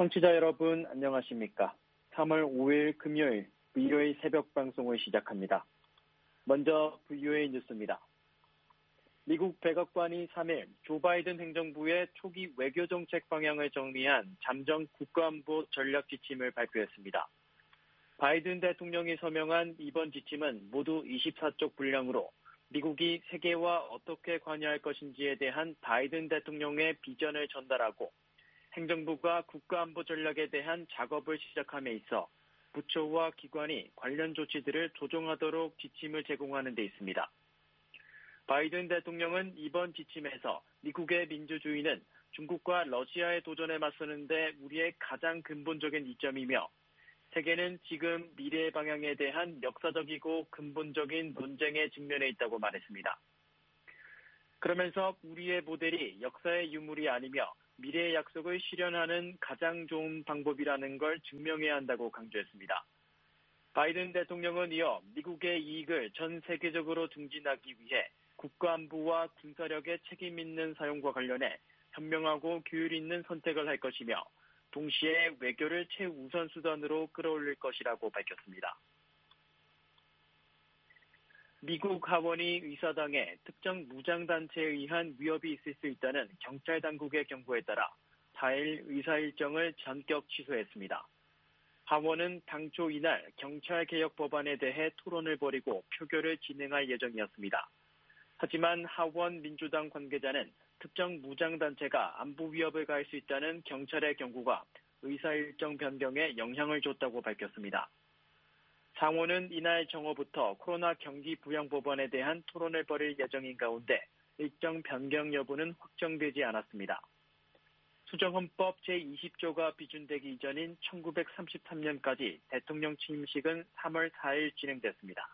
청취자 여러분 안녕하십니까? 3월 5일 금요일 VOA 새벽 방송을 시작합니다. 먼저 VOA 뉴스입니다. 미국 백악관이 3일 조 바이든 행정부의 초기 외교정책 방향을 정리한 잠정 국가안보 전략 지침을 발표했습니다. 바이든 대통령이 서명한 이번 지침은 모두 24쪽 분량으로 미국이 세계와 어떻게 관여할 것인지에 대한 바이든 대통령의 비전을 전달하고 행정부가 국가안보 전략에 대한 작업을 시작함에 있어 부처와 기관이 관련 조치들을 조정하도록 지침을 제공하는 데 있습니다. 바이든 대통령은 이번 지침에서 미국의 민주주의는 중국과 러시아의 도전에 맞서는데 우리의 가장 근본적인 이점이며 세계는 지금 미래의 방향에 대한 역사적이고 근본적인 논쟁에 직면해 있다고 말했습니다. 그러면서 우리의 모델이 역사의 유물이 아니며 미래의 약속을 실현하는 가장 좋은 방법이라는 걸 증명해야 한다고 강조했습니다. 바이든 대통령은 이어 미국의 이익을 전 세계적으로 증진하기 위해 국가안보와 군사력의 책임 있는 사용과 관련해 현명하고 규율 있는 선택을 할 것이며 동시에 외교를 최우선 수단으로 끌어올릴 것이라고 밝혔습니다. 미국 하원이 의사당에 특정 무장단체에 의한 위협이 있을 수 있다는 경찰 당국의 경고에 따라 4일 의사 일정을 전격 취소했습니다. 하원은 당초 이날 경찰개혁 법안에 대해 토론을 벌이고 표결을 진행할 예정이었습니다. 하지만 하원 민주당 관계자는 특정 무장단체가 안보 위협을 가할 수 있다는 경찰의 경고가 의사 일정 변경에 영향을 줬다고 밝혔습니다. 상원은 이날 정오부터 코로나 경기 부양 법안에 대한 토론을 벌일 예정인 가운데 일정 변경 여부는 확정되지 않았습니다. 수정헌법 제20조가 비준되기 이전인 1933년까지 대통령 취임식은 3월 4일 진행됐습니다.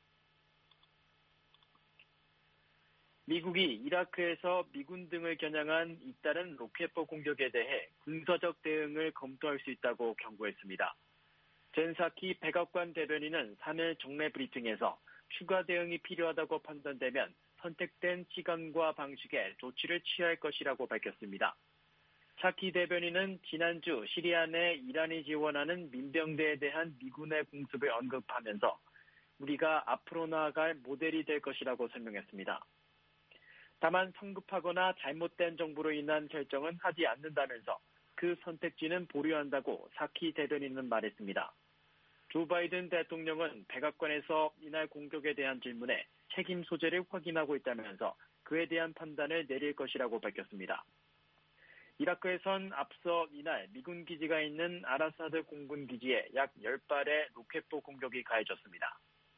미국이 이라크에서 미군 등을 겨냥한 잇따른 로켓포 공격에 대해 군사적 대응을 검토할 수 있다고 경고했습니다. 젠 사키 백악관 대변인은 3일 정례 브리핑에서 추가 대응이 필요하다고 판단되면 선택된 시간과 방식에 조치를 취할 것이라고 밝혔습니다. 사키 대변인은 지난주 시리아 내 이란이 지원하는 민병대에 대한 미군의 공습을 언급하면서 우리가 앞으로 나아갈 모델이 될 것이라고 설명했습니다. 다만 성급하거나 잘못된 정보로 인한 결정은 하지 않는다면서 그 선택지는 보류한다고 사키 대변인은 말했습니다. 조 바이든 대통령은 백악관에서 이날 공격에 대한 질문에 책임 소재를 확인하고 있다면서 그에 대한 판단을 내릴 것이라고 밝혔습니다. 이라크에선 앞서 이날 미군 기지가 있는 아라사드 공군 기지에 약 10발의 로켓포 공격이 가해졌습니다.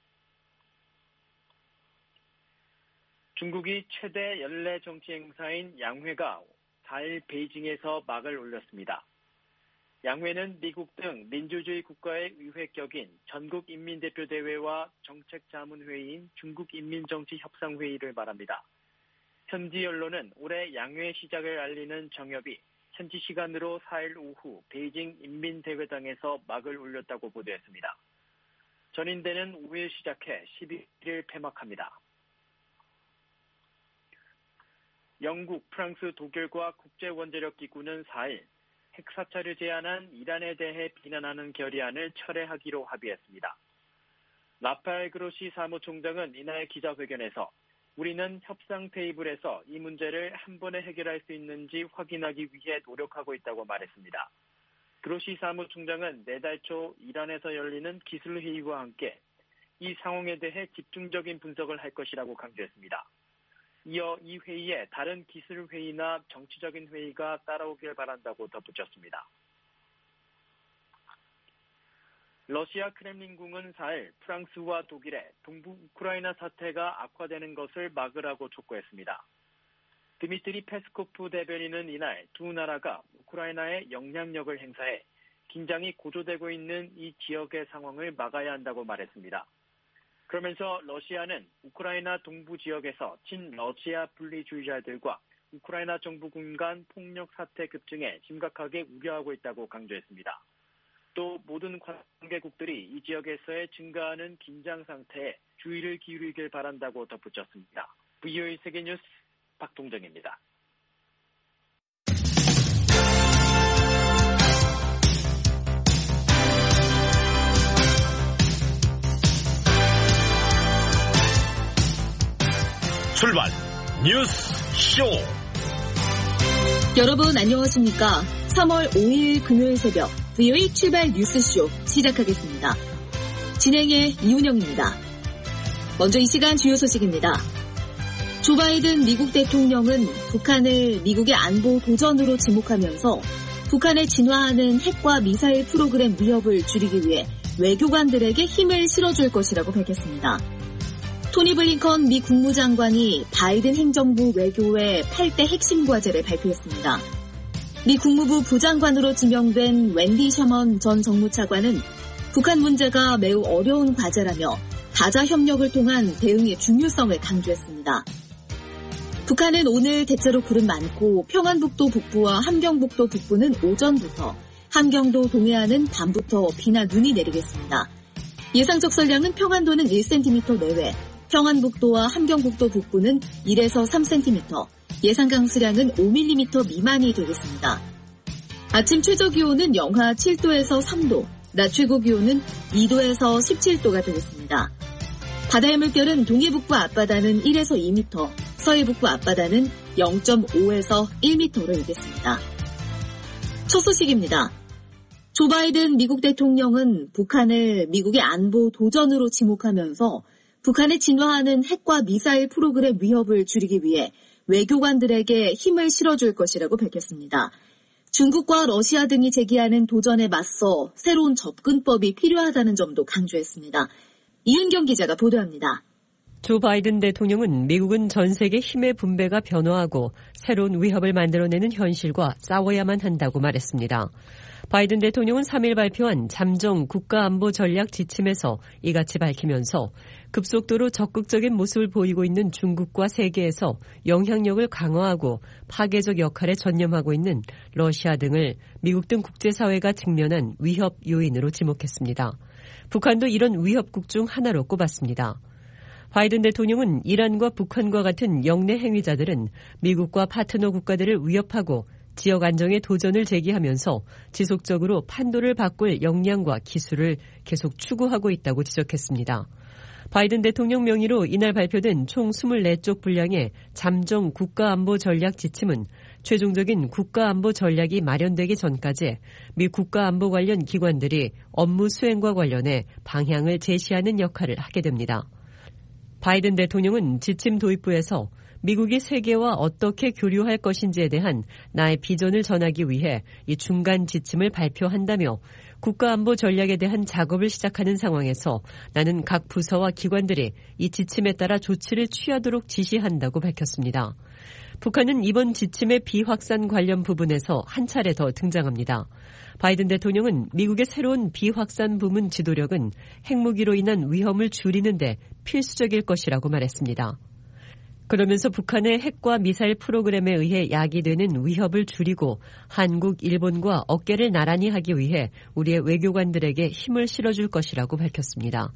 중국이 최대 연례 정치 행사인 양회가 4일 베이징에서 막을 올렸습니다. 양회는 미국 등 민주주의 국가의 의회격인 전국인민대표대회와 정책자문회의인 중국인민정치협상회의를 말합니다. 현지 언론은 올해 양회 시작을 알리는 정협이 현지 시간으로 4일 오후 베이징 인민대회당에서 막을 올렸다고 보도했습니다. 전인대는 5일 시작해 11일 폐막합니다. 영국, 프랑스, 독일과 국제원자력기구는 4일 핵사찰을 제안한 이란에 대해 비난하는 결의안을 철회하기로 합의했습니다. 라파엘 그로시 사무총장은 이날 기자회견에서 우리는 협상 테이블에서 이 문제를 한 번에 해결할 수 있는지 확인하기 위해 노력하고 있다고 말했습니다. 그로시 사무총장은 내달 초 이란에서 열리는 기술회의와 함께 이 상황에 대해 집중적인 분석을 할 것이라고 강조했습니다. 이어 이 회의에 다른 기술회의나 정치적인 회의가 따라오길 바란다고 덧붙였습니다. 러시아 크렘린궁은 4일 프랑스와 독일의 동부 우크라이나 사태가 악화되는 것을 막으라고 촉구했습니다. 드미트리 페스코프 대변인은 이날 두 나라가 우크라이나에 영향력을 행사해 긴장이 고조되고 있는 이 지역의 상황을 막아야 한다고 말했습니다. 그러면서 러시아는 우크라이나 동부 지역에서 친러시아 분리주의자들과 우크라이나 정부군 간 폭력 사태 급증에 심각하게 우려하고 있다고 강조했습니다. 또 모든 관계국들이 이 지역에서의 증가하는 긴장 상태에 주의를 기울이길 바란다고 덧붙였습니다. VOA 세계뉴스 박동정입니다. 뉴스쇼. 여러분 안녕하십니까? 3월 5일 금요일 새벽 VOA 출발 뉴스쇼 시작하겠습니다. 진행의 이훈영입니다. 먼저 이 시간 주요 소식입니다. 조 바이든 미국 대통령은 북한을 미국의 안보 도전으로 지목하면서 북한에 진화하는 핵과 미사일 프로그램 위협을 줄이기 위해 외교관들에게 힘을 실어줄 것이라고 밝혔습니다. 토니 블링컨 미 국무장관이 바이든 행정부 외교의 8대 핵심 과제를 발표했습니다. 미 국무부 부장관으로 지명된 웬디 셔먼 전 정무차관은 북한 문제가 매우 어려운 과제라며 다자 협력을 통한 대응의 중요성을 강조했습니다. 북한은 오늘 대체로 구름 많고 평안북도 북부와 함경북도 북부는 오전부터, 함경도 동해안은 밤부터 비나 눈이 내리겠습니다. 예상 적설량은 평안도는 1cm 내외, 평안북도와 함경북도 북부는 1에서 3cm, 예상 강수량은 5mm 미만이 되겠습니다. 아침 최저기온은 영하 7도에서 3도, 낮 최고기온은 2도에서 17도가 되겠습니다. 바다의 물결은 동해북부 앞바다는 1에서 2m, 서해북부 앞바다는 0.5에서 1m로 일겠습니다. 첫 소식입니다. 조 바이든 미국 대통령은 북한을 미국의 안보 도전으로 지목하면서 북한에 진화하는 핵과 미사일 프로그램 위협을 줄이기 위해 외교관들에게 힘을 실어줄 것이라고 밝혔습니다. 중국과 러시아 등이 제기하는 도전에 맞서 새로운 접근법이 필요하다는 점도 강조했습니다. 이은경 기자가 보도합니다. 조 바이든 대통령은 미국은 전 세계 힘의 분배가 변화하고 새로운 위협을 만들어내는 현실과 싸워야만 한다고 말했습니다. 바이든 대통령은 3일 발표한 잠정 국가안보 전략 지침에서 이같이 밝히면서 급속도로 적극적인 모습을 보이고 있는 중국과 세계에서 영향력을 강화하고 파괴적 역할에 전념하고 있는 러시아 등을 미국 등 국제사회가 직면한 위협 요인으로 지목했습니다. 북한도 이런 위협국 중 하나로 꼽았습니다. 바이든 대통령은 이란과 북한과 같은 영내 행위자들은 미국과 파트너 국가들을 위협하고 지역 안정에 도전을 제기하면서 지속적으로 판도를 바꿀 역량과 기술을 계속 추구하고 있다고 지적했습니다. 바이든 대통령 명의로 이날 발표된 총 24쪽 분량의 잠정 국가안보 전략 지침은 최종적인 국가안보 전략이 마련되기 전까지 미 국가안보 관련 기관들이 업무 수행과 관련해 방향을 제시하는 역할을 하게 됩니다. 바이든 대통령은 지침 도입부에서 미국이 세계와 어떻게 교류할 것인지에 대한 나의 비전을 전하기 위해 이 중간 지침을 발표한다며 국가안보 전략에 대한 작업을 시작하는 상황에서 나는 각 부서와 기관들이 이 지침에 따라 조치를 취하도록 지시한다고 밝혔습니다. 북한은 이번 지침의 비확산 관련 부분에서 한 차례 더 등장합니다. 바이든 대통령은 미국의 새로운 비확산 부문 지도력은 핵무기로 인한 위험을 줄이는 데 필수적일 것이라고 말했습니다. 그러면서 북한의 핵과 미사일 프로그램에 의해 야기되는 위협을 줄이고 한국, 일본과 어깨를 나란히 하기 위해 우리의 외교관들에게 힘을 실어줄 것이라고 밝혔습니다.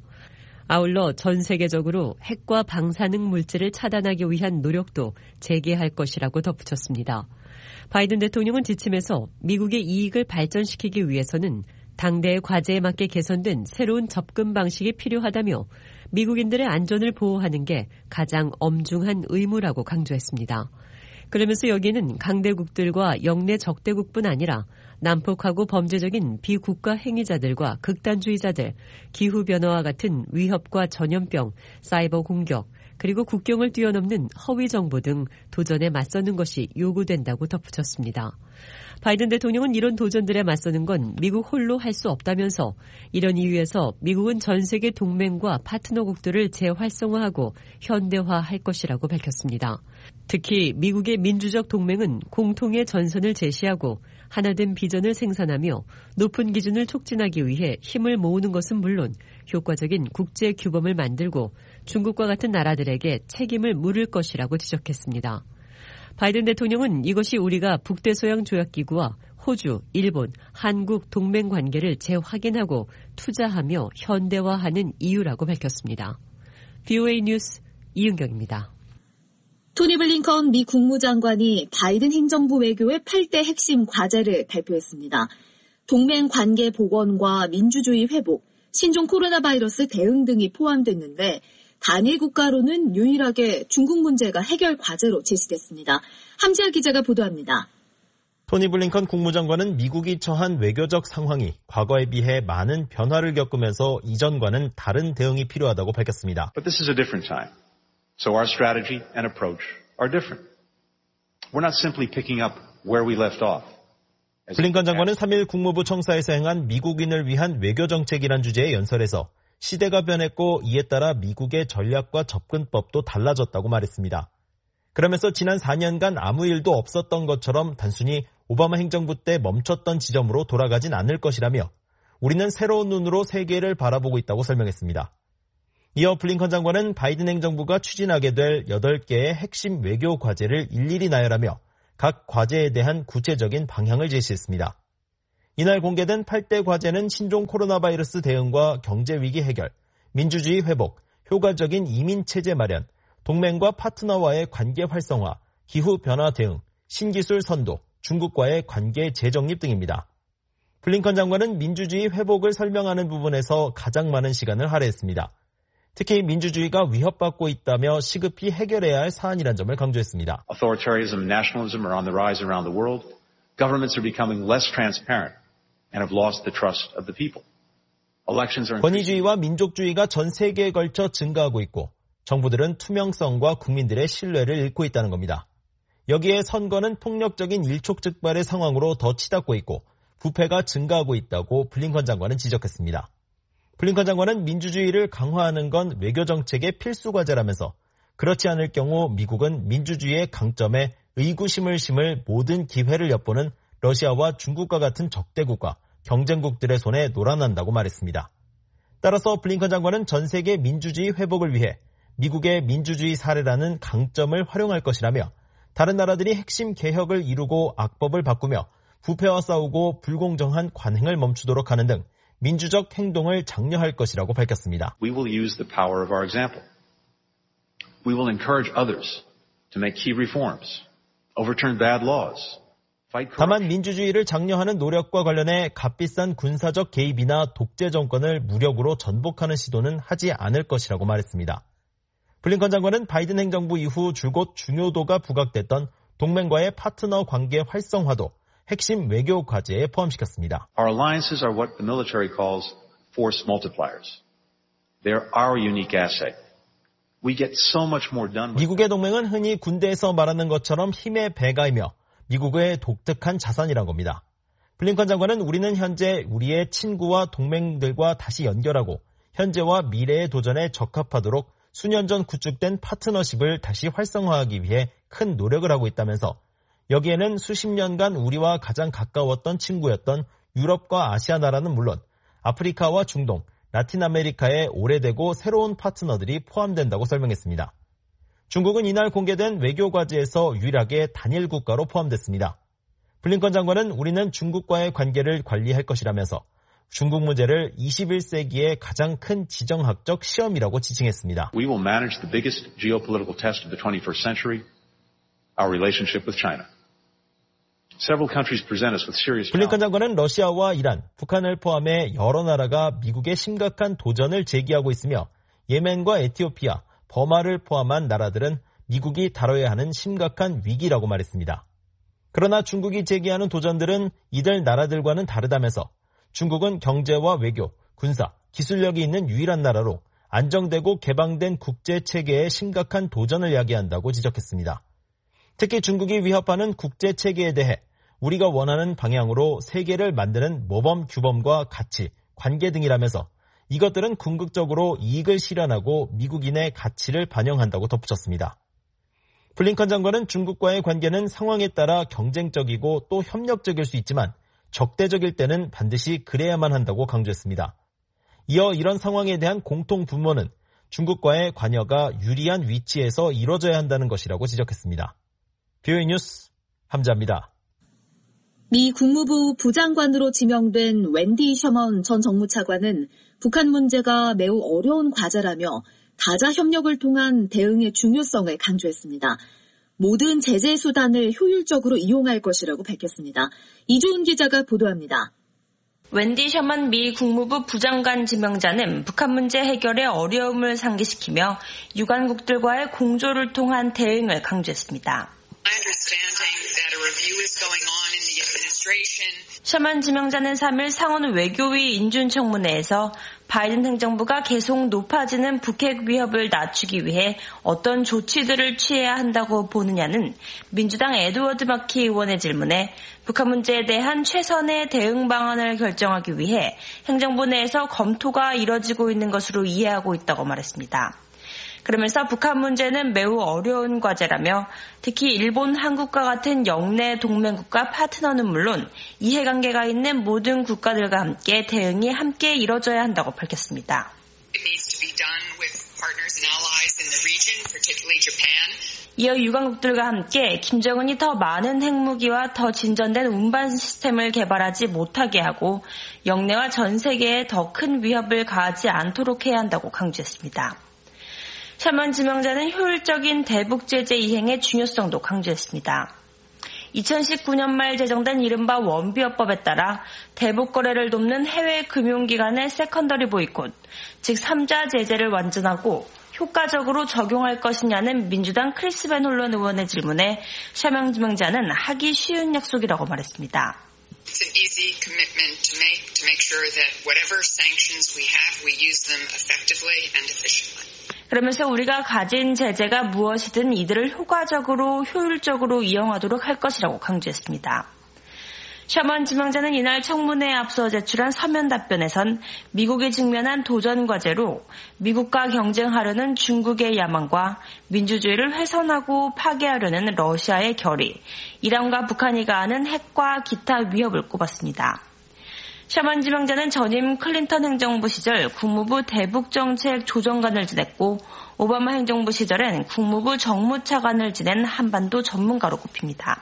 아울러 전 세계적으로 핵과 방사능 물질을 차단하기 위한 노력도 재개할 것이라고 덧붙였습니다. 바이든 대통령은 지침에서 미국의 이익을 발전시키기 위해서는 당대의 과제에 맞게 개선된 새로운 접근 방식이 필요하다며 미국인들의 안전을 보호하는 게 가장 엄중한 의무라고 강조했습니다. 그러면서 여기는 강대국들과 영내 적대국뿐 아니라 난폭하고 범죄적인 비국가 행위자들과 극단주의자들, 기후변화와 같은 위협과 전염병, 사이버 공격, 그리고 국경을 뛰어넘는 허위 정보 등 도전에 맞서는 것이 요구된다고 덧붙였습니다. 바이든 대통령은 이런 도전들에 맞서는 건 미국 홀로 할 수 없다면서 이런 이유에서 미국은 전 세계 동맹과 파트너국들을 재활성화하고 현대화할 것이라고 밝혔습니다. 특히 미국의 민주적 동맹은 공통의 전선을 제시하고 하나된 비전을 생산하며 높은 기준을 촉진하기 위해 힘을 모으는 것은 물론 효과적인 국제 규범을 만들고 중국과 같은 나라들에게 책임을 물을 것이라고 지적했습니다. 바이든 대통령은 이것이 우리가 북대서양 조약기구와 호주, 일본, 한국 동맹 관계를 재확인하고 투자하며 현대화하는 이유라고 밝혔습니다. VOA 뉴스 이은경입니다. 토니 블링컨 미 국무장관이 바이든 행정부 외교의 8대 핵심 과제를 발표했습니다. 동맹 관계 복원과 민주주의 회복, 신종 코로나 바이러스 대응 등이 포함됐는데 단일 국가로는 유일하게 중국 문제가 해결 과제로 제시됐습니다. 함지아 기자가 보도합니다. 토니 블링컨 국무장관은 미국이 처한 외교적 상황이 과거에 비해 많은 변화를 겪으면서 이전과는 다른 대응이 필요하다고 밝혔습니다. But this is a different time. So our strategy and approach are different. We're not simply picking up where we left off. 블링컨 장관은 3일 국무부 청사에서 행한 미국인을 위한 외교정책이란 주제의 연설에서 시대가 변했고 이에 따라 미국의 전략과 접근법도 달라졌다고 말했습니다. 그러면서 지난 4년간 아무 일도 없었던 것처럼 단순히 오바마 행정부 때 멈췄던 지점으로 돌아가진 않을 것이라며 우리는 새로운 눈으로 세계를 바라보고 있다고 설명했습니다. 이어 블링컨 장관은 바이든 행정부가 추진하게 될 8개의 핵심 외교 과제를 일일이 나열하며 각 과제에 대한 구체적인 방향을 제시했습니다. 이날 공개된 8대 과제는 신종 코로나 바이러스 대응과 경제위기 해결, 민주주의 회복, 효과적인 이민체제 마련, 동맹과 파트너와의 관계 활성화, 기후변화 대응, 신기술 선도, 중국과의 관계 재정립 등입니다. 블링컨 장관은 민주주의 회복을 설명하는 부분에서 가장 많은 시간을 할애했습니다. 특히 민주주의가 위협받고 있다며 시급히 해결해야 할 사안이란 점을 강조했습니다. Authoritarianism and nationalism are on the rise around the world. Governments are becoming less transparent and have lost the trust of the people. Elections are 권위주의와 민족주의가 전 세계에 걸쳐 증가하고 있고 정부들은 투명성과 국민들의 신뢰를 잃고 있다는 겁니다. 여기에 선거는 폭력적인 일촉즉발의 상황으로 더 치닫고 있고 부패가 증가하고 있다고 블링컨 장관은 지적했습니다. 블링컨 장관은 민주주의를 강화하는 건 외교정책의 필수 과제라면서 그렇지 않을 경우 미국은 민주주의의 강점에 의구심을 심을 모든 기회를 엿보는 러시아와 중국과 같은 적대국과 경쟁국들의 손에 놀아난다고 말했습니다. 따라서 블링컨 장관은 전 세계 민주주의 회복을 위해 미국의 민주주의 사례라는 강점을 활용할 것이라며 다른 나라들이 핵심 개혁을 이루고 악법을 바꾸며 부패와 싸우고 불공정한 관행을 멈추도록 하는 등 민주적 행동을 장려할 것이라고 밝혔습니다. We will use the power of our example. We will encourage others to make key reforms, overturn bad laws, fight corruption. 다만 민주주의를 장려하는 노력과 관련해 값비싼 군사적 개입이나 독재 정권을 무력으로 전복하는 시도는 하지 않을 것이라고 말했습니다. 블링컨 장관은 바이든 행정부 이후 줄곧 중요도가 부각됐던 동맹과의 파트너 관계 활성화도 핵심 외교 과제에 포함시켰습니다. Our alliances are what the military calls force multipliers. They're our unique asset. We get so much more done. 미국의 동맹은 흔히 군대에서 말하는 것처럼 힘의 배가이며 미국의 독특한 자산이란 겁니다. 블링컨 장관은 우리는 현재 우리의 친구와 동맹들과 다시 연결하고 현재와 미래의 도전에 적합하도록 수년 전 구축된 파트너십을 다시 활성화하기 위해 큰 노력을 하고 있다면서 여기에는 수십 년간 우리와 가장 가까웠던 친구였던 유럽과 아시아 나라는 물론 아프리카와 중동, 라틴 아메리카의 오래되고 새로운 파트너들이 포함된다고 설명했습니다. 중국은 이날 공개된 외교 과제에서 유일하게 단일 국가로 포함됐습니다. 블링컨 장관은 우리는 중국과의 관계를 관리할 것이라면서 중국 문제를 21세기의 가장 큰 지정학적 시험이라고 지칭했습니다. We will manage the biggest geopolitical test of the 21st century, our relationship with China. Several countries present us with serious 블링컨 장관은 러시아와 이란, 북한을 포함해 여러 나라가 미국에 심각한 도전을 제기하고 있으며 예멘과 에티오피아, 버마를 포함한 나라들은 미국이 다뤄야 하는 심각한 위기라고 말했습니다. 그러나 중국이 제기하는 도전들은 이들 나라들과는 다르다면서 중국은 경제와 외교, 군사, 기술력이 있는 유일한 나라로 안정되고 개방된 국제체계에 심각한 도전을 야기한다고 지적했습니다. 특히 중국이 위협하는 국제체계에 대해 우리가 원하는 방향으로 세계를 만드는 모범 규범과 가치, 관계 등이라면서 이것들은 궁극적으로 이익을 실현하고 미국인의 가치를 반영한다고 덧붙였습니다. 블링컨 장관은 중국과의 관계는 상황에 따라 경쟁적이고 또 협력적일 수 있지만 적대적일 때는 반드시 그래야만 한다고 강조했습니다. 이어 이런 상황에 대한 공통 분모는 중국과의 관여가 유리한 위치에서 이뤄져야 한다는 것이라고 지적했습니다. VOA 뉴스 함자입니다. 미 국무부 부장관으로 지명된 웬디 셔먼 전 정무차관은 북한 문제가 매우 어려운 과제라며 다자 협력을 통한 대응의 중요성을 강조했습니다. 모든 제재 수단을 효율적으로 이용할 것이라고 밝혔습니다. 이주은 기자가 보도합니다. 웬디 셔먼 미 국무부 부장관 지명자는 북한 문제 해결에 어려움을 상기시키며 유관국들과의 공조를 통한 대응을 강조했습니다. 셔먼 지명자는 3일 상원 외교위 인준청문회에서 바이든 행정부가 계속 높아지는 북핵 위협을 낮추기 위해 어떤 조치들을 취해야 한다고 보느냐는 민주당 에드워드 마키 의원의 질문에 북한 문제에 대한 최선의 대응 방안을 결정하기 위해 행정부 내에서 검토가 이뤄지고 있는 것으로 이해하고 있다고 말했습니다. 그러면서 북한 문제는 매우 어려운 과제라며 특히 일본, 한국과 같은 영내 동맹국가 파트너는 물론 이해관계가 있는 모든 국가들과 함께 대응이 함께 이뤄져야 한다고 밝혔습니다. 이어 유관국들과 함께 김정은이 더 많은 핵무기와 더 진전된 운반 시스템을 개발하지 못하게 하고 영내와 전 세계에 더 큰 위협을 가하지 않도록 해야 한다고 강조했습니다. 셔먼 지명자는 효율적인 대북 제재 이행의 중요성도 강조했습니다. 2019년 말 제정된 이른바 원비어법에 따라 대북 거래를 돕는 해외 금융기관의 세컨더리 보이콧, 즉 3자 제재를 완전하고 효과적으로 적용할 것이냐는 민주당 크리스 벤 홀런 의원의 질문에 셔먼 지명자는 하기 쉬운 약속이라고 말했습니다. It's an easy commitment to make sure that whatever sanctions we have, we use them effectively and efficiently. 그러면서 우리가 가진 제재가 무엇이든 이들을 효과적으로 효율적으로 이용하도록 할 것이라고 강조했습니다. 셔먼 지명자는 이날 청문회에 앞서 제출한 서면 답변에선 미국이 직면한 도전 과제로 미국과 경쟁하려는 중국의 야망과 민주주의를 훼손하고 파괴하려는 러시아의 결의, 이란과 북한이 가하는 핵과 기타 위협을 꼽았습니다. 셔먼 지명자는 전임 클린턴 행정부 시절 국무부 대북정책 조정관을 지냈고 오바마 행정부 시절엔 국무부 정무차관을 지낸 한반도 전문가로 꼽힙니다.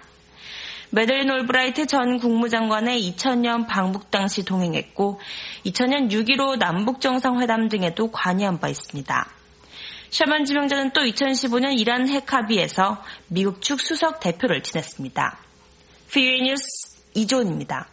매들린 올브라이트 전 국무장관의 2000년 방북 당시 동행했고 2000년 6.15 남북정상회담 등에도 관여한 바 있습니다. 셔먼 지명자는 또 2015년 이란 핵 합의에서 미국 측 수석 대표를 지냈습니다. VOA 뉴스 이조은입니다.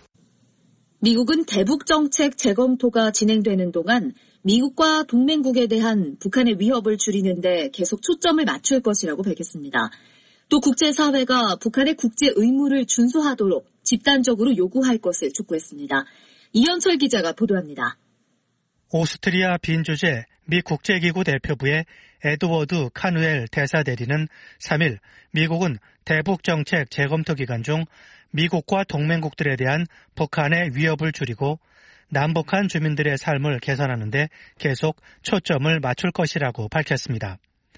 미국은 대북 정책 재검토가 진행되는 동안 미국과 동맹국에 대한 북한의 위협을 줄이는 데 계속 초점을 맞출 것이라고 밝혔습니다. 또 국제사회가 북한의 국제 의무를 준수하도록 집단적으로 요구할 것을 촉구했습니다. 이현철 기자가 보도합니다. 오스트리아 빈 주재 미 국제기구 대표부의 에드워드 카누엘 대사대리는 3일 미국은 대북 정책 재검토 기간 중 미국과 동맹국들에 대한 북한의 위협을 줄이고 남북한 주민들의 삶을 개선하는 데 계속 초점을 맞출 것이라고 밝혔습니다.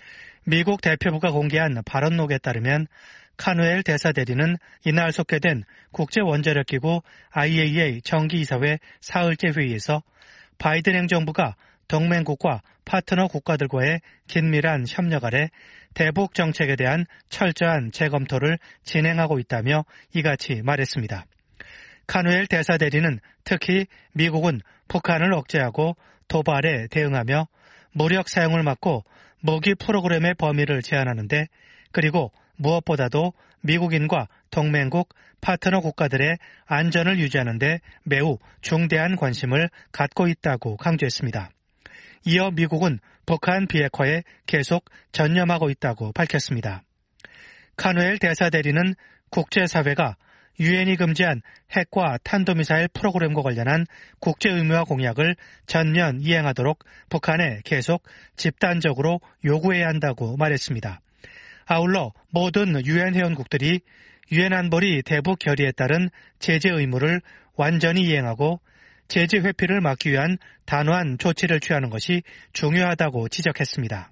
미국 대표부가 공개한 발언록에 따르면 카누엘 대사대리는 이날 속개된 국제원자력기구 IAEA 정기이사회 사흘째 회의에서 바이든 행정부가 동맹국과 파트너 국가들과의 긴밀한 협력 아래 대북 정책에 대한 철저한 재검토를 진행하고 있다며 이같이 말했습니다. 카누엘 대사대리는 특히 미국은 북한을 억제하고 도발에 대응하며 무력 사용을 막고 무기 프로그램의 범위를 제한하는데 그리고 무엇보다도 미국인과 동맹국, 파트너 국가들의 안전을 유지하는 데 매우 중대한 관심을 갖고 있다고 강조했습니다. 이어 미국은 북한 비핵화에 계속 전념하고 있다고 밝혔습니다. 카누엘 대사대리는 국제사회가 유엔이 금지한 핵과 탄도미사일 프로그램과 관련한 국제의무화 공약을 전면 이행하도록 북한에 계속 집단적으로 요구해야 한다고 말했습니다. 아울러 모든 유엔 회원국들이 유엔 안보리 대북 결의에 따른 제재 의무를 완전히 이행하고 제재 회피를 막기 위한 단호한 조치를 취하는 것이 중요하다고 지적했습니다.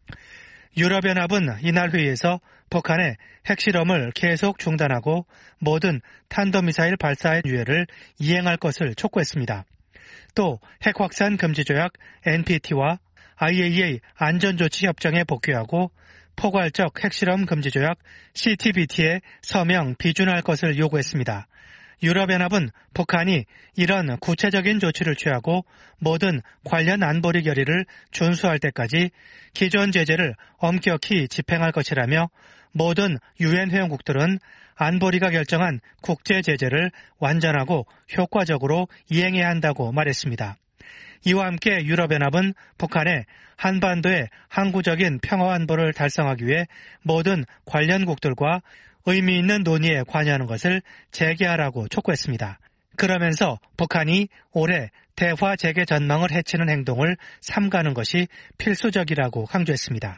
유럽연합은 이날 회의에서 북한의 핵실험을 계속 중단하고 모든 탄도미사일 발사의 유예를 이행할 것을 촉구했습니다. 또 핵확산 금지조약 NPT와 IAEA 안전조치협정에 복귀하고 포괄적 핵실험 금지조약 CTBT에 서명 비준할 것을 요구했습니다. 유럽연합은 북한이 이런 구체적인 조치를 취하고 모든 관련 안보리 결의를 준수할 때까지 기존 제재를 엄격히 집행할 것이라며 모든 유엔 회원국들은 안보리가 결정한 국제 제재를 완전하고 효과적으로 이행해야 한다고 말했습니다. 이와 함께 유럽연합은 북한에 한반도의 항구적인 평화 안보를 달성하기 위해 모든 관련국들과 의미 있는 논의에 관여하는 것을 재개하라고 촉구했습니다. 그러면서 북한이 올해 대화 재개 전망을 해치는 행동을 삼가는 것이 필수적이라고 강조했습니다.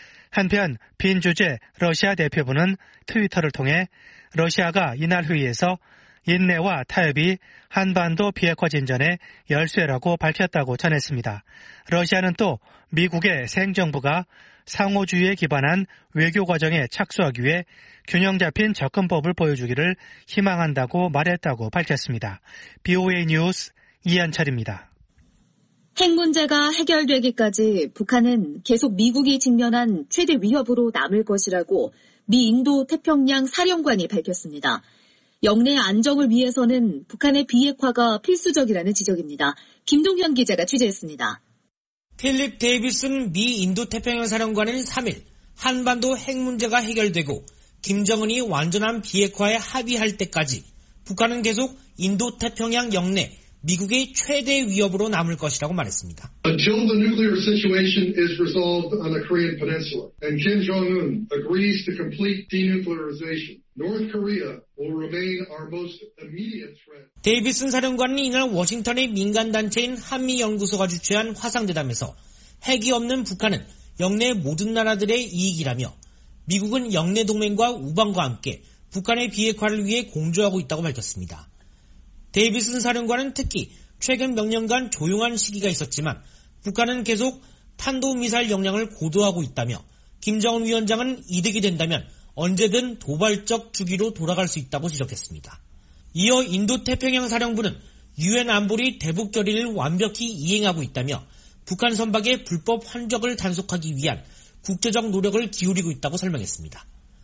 한편 빈 주재 러시아 대표부는 트위터를 통해 러시아가 이날 회의에서 인내와 타협이 한반도 비핵화 진전의 열쇠라고 밝혔다고 전했습니다. 러시아는 또 미국의 새 행정부가 상호주의에 기반한 외교 과정에 착수하기 위해 균형 잡힌 접근법을 보여주기를 희망한다고 말했다고 밝혔습니다. BOA 뉴스 이한철입니다. 핵 문제가 해결되기까지 북한은 계속 미국이 직면한 최대 위협으로 남을 것이라고 미 인도 태평양 사령관이 밝혔습니다. 영내 안정을 위해서는 북한의 비핵화가 필수적이라는 지적입니다. 김동현 기자가 취재했습니다. 필립 데이비슨 미 인도 태평양 사령관은 3일 한반도 핵 문제가 해결되고 김정은이 완전한 비핵화에 합의할 때까지 북한은 계속 인도 태평양 영내 미국의 최대 위협으로 남을 것이라고 말했습니다. Until the nuclear situation is resolved on the Korean Peninsula and Kim Jong-un agrees to complete denuclearization, North Korea will remain our most immediate threat. 데이비슨 사령관은 이날 워싱턴의 민간단체인 한미연구소가 주최한 화상대담에서 핵이 없는 북한은 영내 모든 나라들의 이익이라며 미국은 영내 동맹과 우방과 함께 북한의 비핵화를 위해 공조하고 있다고 밝혔습니다. 데이비슨 사령관은 특히 최근 몇 년간 조용한 시기가 있었지만 북한은 계속 탄도미사일 역량을 고도화하고 있다며 김정은 위원장은 이득이 된다면 언제든 도발적 주기로 돌아갈 수 있다고 지적했습니다. 이어 인도태평양 사령부는 유엔 안보리 대북 결의를 완벽히 이행하고 있다며 북한 선박의 불법 환적을 단속하기 위한 국제적 노력을 기울이고 있다고 설명했습니다.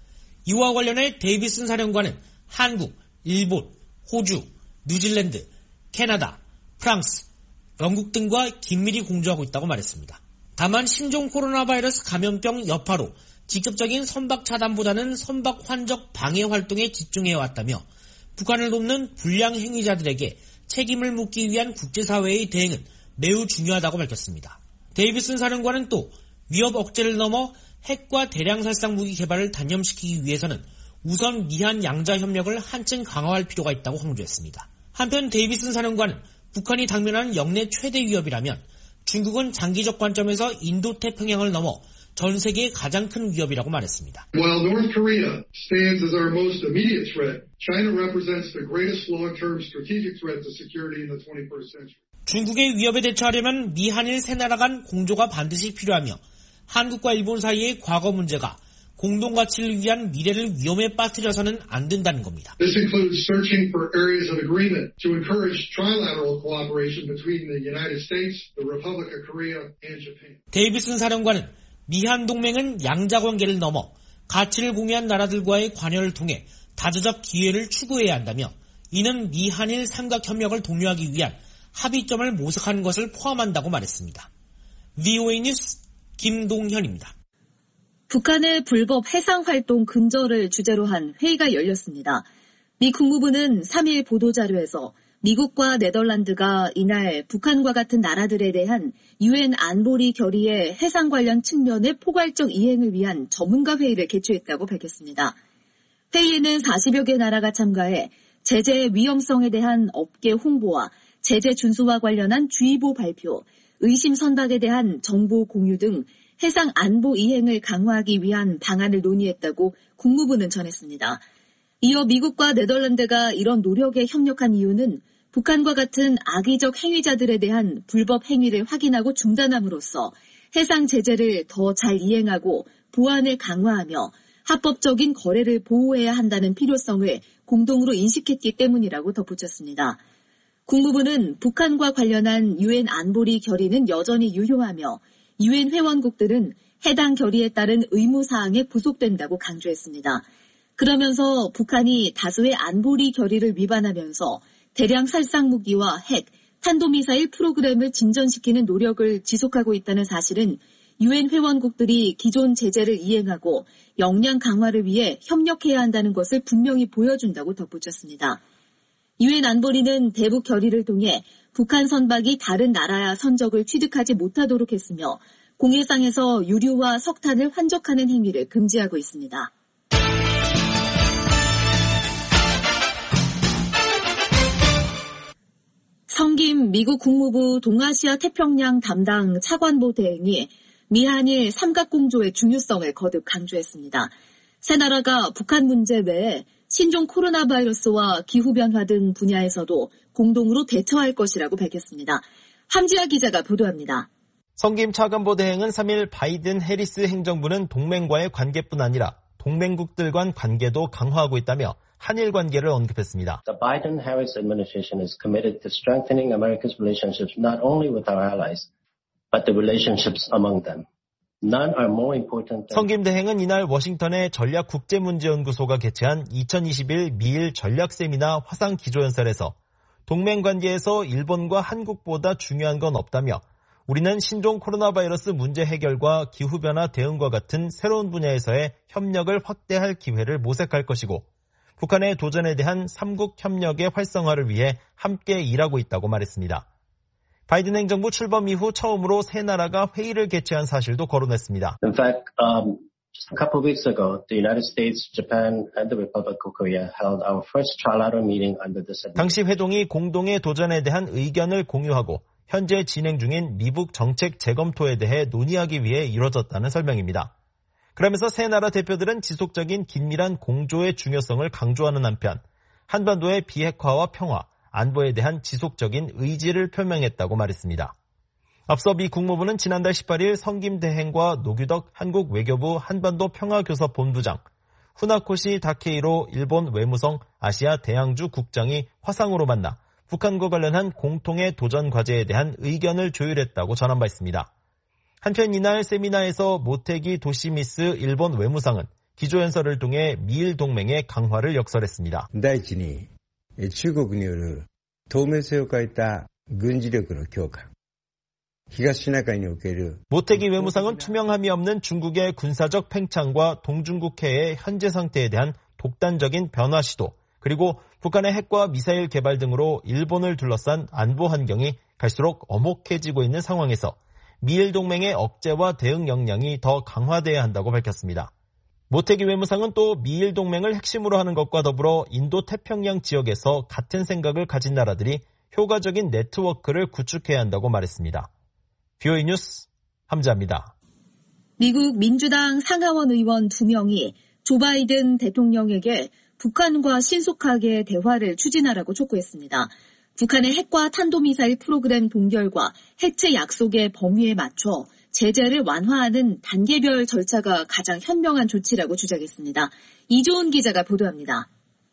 이와 관련해 데이비슨 사령관은 한국, 일본, 호주, 뉴질랜드, 캐나다, 프랑스, 영국 등과 긴밀히 공조하고 있다고 말했습니다. 다만 신종 코로나 바이러스 감염병 여파로 직접적인 선박 차단보다는 선박 환적 방해 활동에 집중해왔다며 북한을 돕는 불량 행위자들에게 책임을 묻기 위한 국제사회의 대응은 매우 중요하다고 밝혔습니다. 데이비슨 사령관은 또 위협 억제를 넘어 핵과 대량 살상 무기 개발을 단념시키기 위해서는 우선 미한 양자 협력을 한층 강화할 필요가 있다고 강조했습니다. 한편 데이비슨 사령관은 북한이 당면한 영내 최대 위협이라면 중국은 장기적 관점에서 인도태평양을 넘어 전 세계의 가장 큰 위협이라고 말했습니다. While North Korea stands as our most immediate threat, China represents the greatest long-term strategic threat to security in the 21st century. 중국의 위협에 대처하려면 미한일 세 나라 간 공조가 반드시 필요하며 한국과 일본 사이의 과거 문제가 공동가치를 위한 미래를 위험에 빠뜨려서는 안 된다는 겁니다. This includes searching for areas of agreement to encourage trilateral cooperation between the United States, the Republic of Korea, and Japan. 데이비슨 사령관은 미한 동맹은 양자 관계를 넘어 가치를 공유한 나라들과의 관여를 통해 다자적 기회를 추구해야 한다며 이는 미한일 삼각협력을 독려하기 위한 합의점을 모색하는 것을 포함한다고 말했습니다. VOA 뉴스 김동현입니다. 북한의 불법 해상활동 근절을 주제로 한 회의가 열렸습니다. 미 국무부는 3일 보도자료에서 미국과 네덜란드가 이날 북한과 같은 나라들에 대한 유엔 안보리 결의의 해상 관련 측면의 포괄적 이행을 위한 전문가 회의를 개최했다고 밝혔습니다. 회의에는 40여 개 나라가 참가해 제재의 위험성에 대한 업계 홍보와 제재 준수와 관련한 주의보 발표, 의심 선박에 대한 정보 공유 등 해상 안보 이행을 강화하기 위한 방안을 논의했다고 국무부는 전했습니다. 이어 미국과 네덜란드가 이런 노력에 협력한 이유는 북한과 같은 악의적 행위자들에 대한 불법 행위를 확인하고 중단함으로써 해상 제재를 더 잘 이행하고 보안을 강화하며 합법적인 거래를 보호해야 한다는 필요성을 공동으로 인식했기 때문이라고 덧붙였습니다. 국무부는 북한과 관련한 유엔 안보리 결의는 여전히 유효하며 유엔 회원국들은 해당 결의에 따른 의무사항에 부속된다고 강조했습니다. 그러면서 북한이 다수의 안보리 결의를 위반하면서 대량 살상무기와 핵, 탄도미사일 프로그램을 진전시키는 노력을 지속하고 있다는 사실은 유엔 회원국들이 기존 제재를 이행하고 역량 강화를 위해 협력해야 한다는 것을 분명히 보여준다고 덧붙였습니다. 유엔 안보리는 대북 결의를 통해 북한 선박이 다른 나라의 선적을 취득하지 못하도록 했으며 공해상에서 유류와 석탄을 환적하는 행위를 금지하고 있습니다. 성김 미국 국무부 동아시아 태평양 담당 차관보 대행이 미한일 삼각공조의 중요성을 거듭 강조했습니다. 세 나라가 북한 문제 외에 신종 코로나 바이러스와 기후변화 등 분야에서도 공동으로 대처할 것이라고 밝혔습니다. 함지아 기자가 보도합니다. 성김 차관보 대행은 3일 바이든 해리스 행정부는 동맹과의 관계뿐 아니라 동맹국들 간 관계도 강화하고 있다며 한일 관계를 언급했습니다. The Biden-Harris administration is committed to strengthening America's relationships not only with our allies, but the relationships among them. None are more important than... 성김 대행은 이날 워싱턴의 전략국제문제연구소가 개최한 2021 미일 전략세미나 화상기조연설에서 동맹 관계에서 일본과 한국보다 중요한 건 없다며 우리는 신종 코로나 바이러스 문제 해결과 기후변화 대응과 같은 새로운 분야에서의 협력을 확대할 기회를 모색할 것이고 북한의 도전에 대한 3국 협력의 활성화를 위해 함께 일하고 있다고 말했습니다. 바이든 행정부 출범 이후 처음으로 세 나라가 회의를 개최한 사실도 거론했습니다. In fact, just a couple of weeks ago, the United States, Japan, and the Republic of Korea held our first trilateral meeting under this administration. 당시 회동이 공동의 도전에 대한 의견을 공유하고 현재 진행 중인 미북 정책 재검토에 대해 논의하기 위해 이뤄졌다는 설명입니다. 그러면서 세 나라 대표들은 지속적인 긴밀한 공조의 중요성을 강조하는 한편 한반도의 비핵화와 평화, 안보에 대한 지속적인 의지를 표명했다고 말했습니다. 앞서 미 국무부는 지난달 18일 성김 대행과 노규덕 한국 외교부 한반도 평화교섭본부장, 후나코시 다케이로 일본 외무성 아시아 대양주 국장이 화상으로 만나 북한과 관련한 공통의 도전 과제에 대한 의견을 조율했다고 전한 바 있습니다. 한편 이날 세미나에서 모테기 도시미스 일본 외무상은 기조연설을 통해 미일 동맹의 강화를 역설했습니다. 第一に中国による透明性を欠いた軍事力の強化。 東シナ海における 모테기 외무상은 투명함이 없는 중국의 군사적 팽창과 동중국해의 현재 상태에 대한 독단적인 변화 시도, 그리고 북한의 핵과 미사일 개발 등으로 일본을 둘러싼 안보 환경이 갈수록 엄혹해지고 있는 상황에서 미일 동맹의 억제와 대응 역량이 더 강화돼야 한다고 밝혔습니다. 모테기 외무상은 또 미일 동맹을 핵심으로 하는 것과 더불어 인도 태평양 지역에서 같은 생각을 가진 나라들이 효과적인 네트워크를 구축해야 한다고 말했습니다. VOA 뉴스 함자입니다. 미국 민주당 상하원 의원 2명이 조 바이든 대통령에게 북한과 신속하게 대화를 추진하라고 촉구했습니다. 북한의 핵과 탄도미사일 프로그램 동결과 해체 약속의 범위에 맞춰 제재를 완화하는 단계별 절차가 가장 현명한 조치라고 주장했습니다. 이조은 기자가 보도합니다.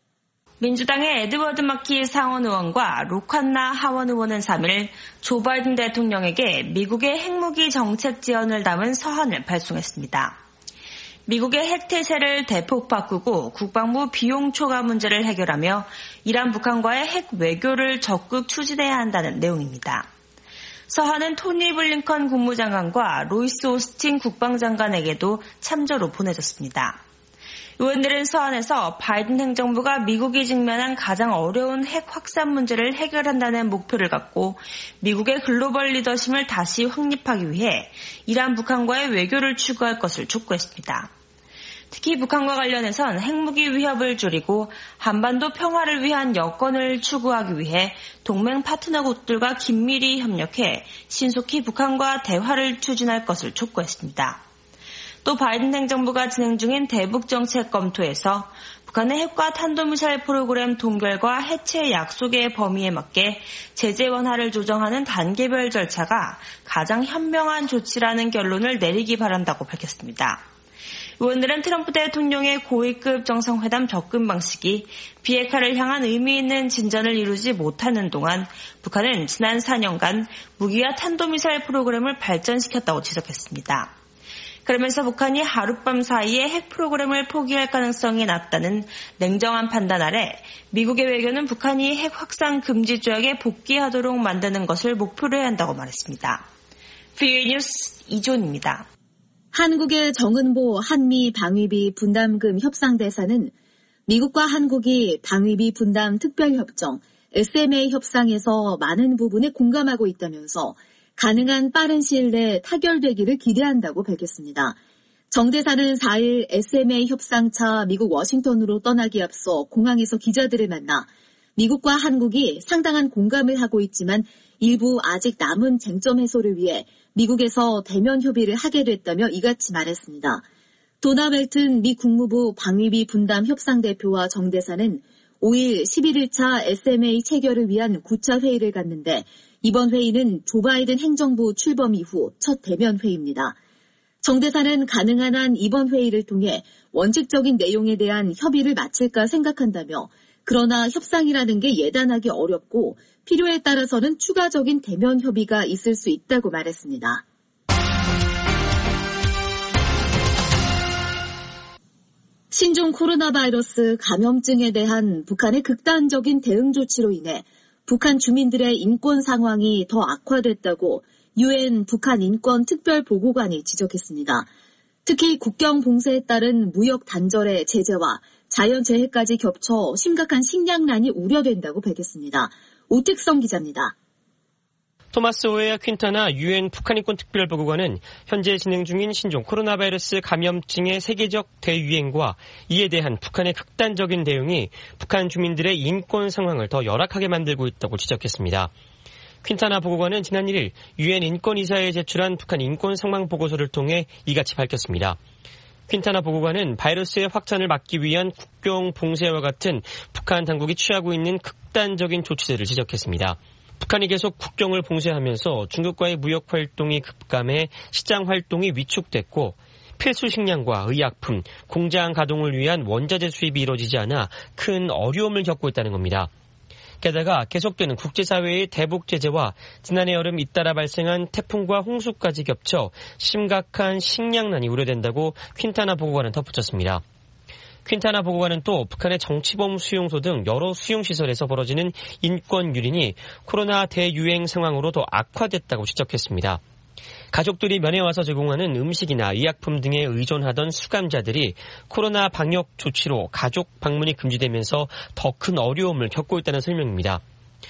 민주당의 에드워드 마키 상원 의원과 로칸나 하원 의원은 3일 조 바이든 대통령에게 미국의 핵무기 정책 지원을 담은 서한을 발송했습니다. 미국의 핵태세를 대폭 바꾸고 국방부 비용 초과 문제를 해결하며 이란 북한과의 핵 외교를 적극 추진해야 한다는 내용입니다. 서한은 토니 블링컨 국무장관과 로이스 오스틴 국방장관에게도 참조로 보내졌습니다. 의원들은 서한에서 바이든 행정부가 미국이 직면한 가장 어려운 핵 확산 문제를 해결한다는 목표를 갖고 미국의 글로벌 리더십을 다시 확립하기 위해 이란 북한과의 외교를 추구할 것을 촉구했습니다. 특히 북한과 관련해선 핵무기 위협을 줄이고 한반도 평화를 위한 여건을 추구하기 위해 동맹 파트너국들과 긴밀히 협력해 신속히 북한과 대화를 추진할 것을 촉구했습니다. 또 바이든 행정부가 진행 중인 대북 정책 검토에서 북한의 핵과 탄도미사일 프로그램 동결과 해체 약속의 범위에 맞게 제재 완화를 조정하는 단계별 절차가 가장 현명한 조치라는 결론을 내리기 바란다고 밝혔습니다. 의원들은 트럼프 대통령의 고위급 정상회담 접근 방식이 비핵화를 향한 의미 있는 진전을 이루지 못하는 동안 북한은 지난 4년간 무기와 탄도미사일 프로그램을 발전시켰다고 지적했습니다. 그러면서 북한이 하룻밤 사이에 핵 프로그램을 포기할 가능성이 낮다는 냉정한 판단 아래 미국의 외교는 북한이 핵 확산 금지 조약에 복귀하도록 만드는 것을 목표로 해야 한다고 말했습니다. VOA 뉴스 이존입니다. 한국의 정은보 한미 방위비 분담금 협상대사는 미국과 한국이 방위비 분담 특별협정 SMA 협상에서 많은 부분에 공감하고 있다면서 가능한 빠른 시일 내에 타결되기를 기대한다고 밝혔습니다. 정 대사는 4일 SMA 협상차 미국 워싱턴으로 떠나기 앞서 공항에서 기자들을 만나 미국과 한국이 상당한 공감을 하고 있지만 일부 아직 남은 쟁점 해소를 위해 미국에서 대면 협의를 하게 됐다며 이같이 말했습니다. 도나 벨튼 미 국무부 방위비 분담 협상 대표와 정 대사는 5일 11일차 SMA 체결을 위한 9차 회의를 갖는데 이번 회의는 조 바이든 행정부 출범 이후 첫 대면 회의입니다. 정 대사는 가능한 한 이번 회의를 통해 원칙적인 내용에 대한 협의를 마칠까 생각한다며 그러나 협상이라는 게 예단하기 어렵고 필요에 따라서는 추가적인 대면 협의가 있을 수 있다고 말했습니다. 신종 코로나 바이러스 감염증에 대한 북한의 극단적인 대응 조치로 인해 북한 주민들의 인권 상황이 더 악화됐다고 UN 북한 인권 특별보고관이 지적했습니다. 특히 국경 봉쇄에 따른 무역 단절의 제재와 자연재해까지 겹쳐 심각한 식량난이 우려된다고 밝혔습니다. 오택성 기자입니다. 토마스 오헤아 퀸타나 UN 북한인권 특별보고관은 현재 진행 중인 신종 코로나 바이러스 감염증의 세계적 대유행과 이에 대한 북한의 극단적인 대응이 북한 주민들의 인권 상황을 더 열악하게 만들고 있다고 지적했습니다. 퀸타나 보고관은 지난 1일 UN 인권이사에 제출한 북한 인권 상황 보고서를 통해 이같이 밝혔습니다. 퀸타나 보고관은 바이러스의 확산을 막기 위한 국경 봉쇄와 같은 북한 당국이 취하고 있는 극단적인 조치들을 지적했습니다. 북한이 계속 국경을 봉쇄하면서 중국과의 무역 활동이 급감해 시장 활동이 위축됐고 필수 식량과 의약품, 공장 가동을 위한 원자재 수입이 이루어지지 않아 큰 어려움을 겪고 있다는 겁니다. 게다가 계속되는 국제사회의 대북 제재와 지난해 여름 잇따라 발생한 태풍과 홍수까지 겹쳐 심각한 식량난이 우려된다고 퀸타나 보고관은 덧붙였습니다. 퀸타나 보고관은 또 북한의 정치범 수용소 등 여러 수용시설에서 벌어지는 인권 유린이 코로나 대유행 상황으로 더 악화됐다고 지적했습니다. 가족들이 면회와서 제공하는 음식이나 의약품 등에 의존하던 수감자들이 코로나 방역 조치로 가족 방문이 금지되면서 더 큰 어려움을 겪고 있다는 설명입니다.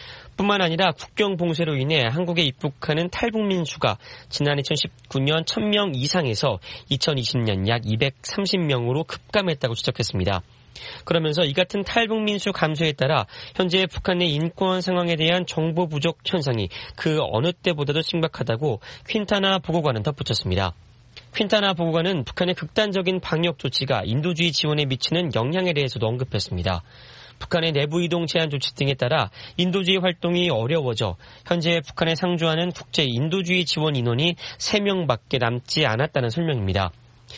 뿐만 아니라 국경 봉쇄로 인해 한국에 입국하는 탈북민 수가 지난 2019년 1000명 이상에서 2020년 약 230명으로 급감했다고 지적했습니다. 그러면서 이 같은 탈북민 수 감소에 따라 현재 북한 내 인권 상황에 대한 정보 부족 현상이 그 어느 때보다도 심각하다고 퀸타나 보고관은 덧붙였습니다. 퀸타나 보고관은 북한의 극단적인 방역 조치가 인도주의 지원에 미치는 영향에 대해서도 언급했습니다. 북한의 내부 이동 제한 조치 등에 따라 인도주의 활동이 어려워져 현재 북한에 상주하는 국제 인도주의 지원 인원이 3명밖에 남지 않았다는 설명입니다.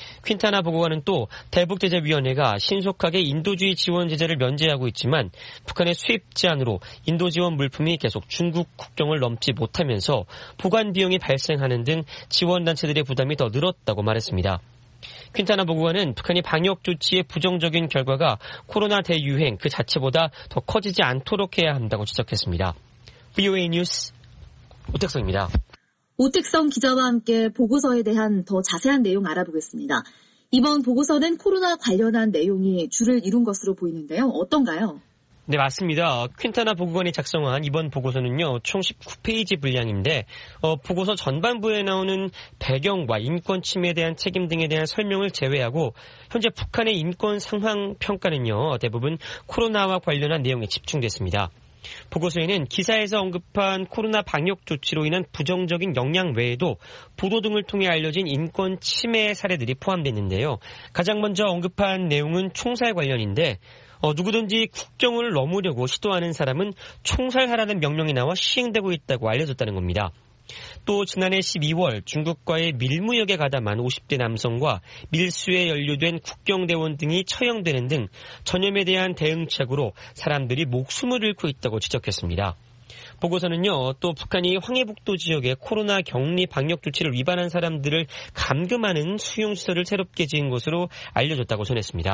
퀸타나 보고관은 또 대북제재위원회가 신속하게 인도주의 지원 제재를 면제하고 있지만 북한의 수입 제한으로 인도 지원 물품이 계속 중국 국경을 넘지 못하면서 보관 비용이 발생하는 등 지원단체들의 부담이 더 늘었다고 말했습니다. 퀸타나 보고관은 북한이 방역 조치의 부정적인 결과가 코로나 대유행 그 자체보다 더 커지지 않도록 해야 한다고 지적했습니다. VOA 뉴스 오택성입니다. 오택성 기자와 함께 보고서에 대한 더 자세한 내용 알아보겠습니다. 이번 보고서는 코로나 관련한 내용이 주를 이룬 것으로 보이는데요. 어떤가요? 네, 맞습니다. 퀸타나 보고관이 작성한 이번 보고서는요, 총 19페이지 분량인데, 보고서 전반부에 나오는 배경과 인권 침해에 대한 책임 등에 대한 설명을 제외하고, 현재 북한의 인권 상황 평가는요, 대부분 코로나와 관련한 내용에 집중됐습니다. 보고서에는 기사에서 언급한 코로나 방역 조치로 인한 부정적인 영향 외에도 보도 등을 통해 알려진 인권 침해 사례들이 포함됐는데요. 가장 먼저 언급한 내용은 총살 관련인데 누구든지 국경을 넘으려고 시도하는 사람은 총살하라는 명령이 나와 시행되고 있다고 알려졌다는 겁니다. 또 지난해 12월 중국과의 밀무역에 가담한 50대 남성과 밀수에 연루된 국경대원 등이 처형되는 등 전염에 대한 대응책으로 사람들이 목숨을 잃고 있다고 지적했습니다. 보고서는요, 또 북한이 황해북도 지역의 코로나 격리 방역 조치를 위반한 사람들을 감금하는 수용시설을 새롭게 지은 것으로 알려졌다고 전했습니다.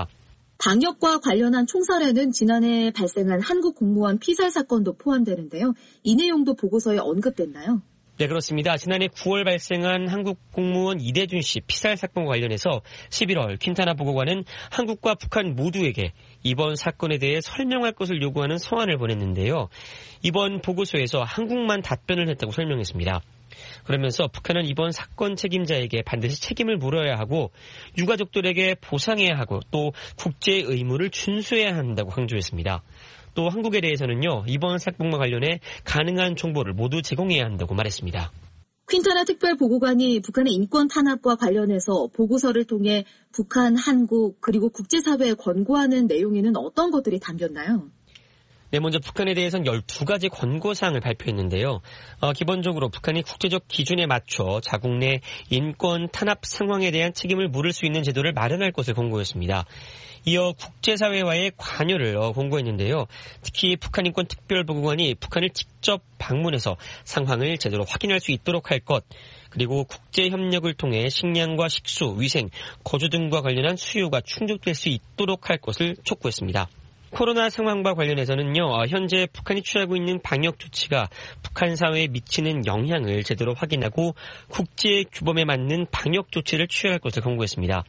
방역과 관련한 총살에는 지난해 발생한 한국 공무원 피살 사건도 포함되는데요. 이 내용도 보고서에 언급됐나요? 네, 그렇습니다. 지난해 9월 발생한 한국 공무원 이대준 씨 피살 사건과 관련해서 11월 퀸타나 보고관은 한국과 북한 모두에게 이번 사건에 대해 설명할 것을 요구하는 서한을 보냈는데요. 이번 보고서에서 한국만 답변을 했다고 설명했습니다. 그러면서 북한은 이번 사건 책임자에게 반드시 책임을 물어야 하고 유가족들에게 보상해야 하고 또 국제 의무를 준수해야 한다고 강조했습니다. 또 한국에 대해서는요, 이번 사건과 관련해 가능한 정보를 모두 제공해야 한다고 말했습니다. 퀸타나 특별보고관이 북한의 인권 탄압과 관련해서 보고서를 통해 북한, 한국 그리고 국제사회에 권고하는 내용에는 어떤 것들이 담겼나요? 네, 먼저 북한에 대해서는 12가지 권고사항을 발표했는데요. 기본적으로 북한이 국제적 기준에 맞춰 자국 내 인권 탄압 상황에 대한 책임을 물을 수 있는 제도를 마련할 것을 권고했습니다. 이어 국제사회와의 관여를 권고했는데요. 특히 북한인권특별보고관이 북한을 직접 방문해서 상황을 제대로 확인할 수 있도록 할 것, 그리고 국제협력을 통해 식량과 식수, 위생, 거주 등과 관련한 수요가 충족될 수 있도록 할 것을 촉구했습니다. 코로나 상황과 관련해서는요, 현재 북한이 취하고 있는 방역 조치가 북한 사회에 미치는 영향을 제대로 확인하고 국제 규범에 맞는 방역 조치를 취할 것을 권고했습니다.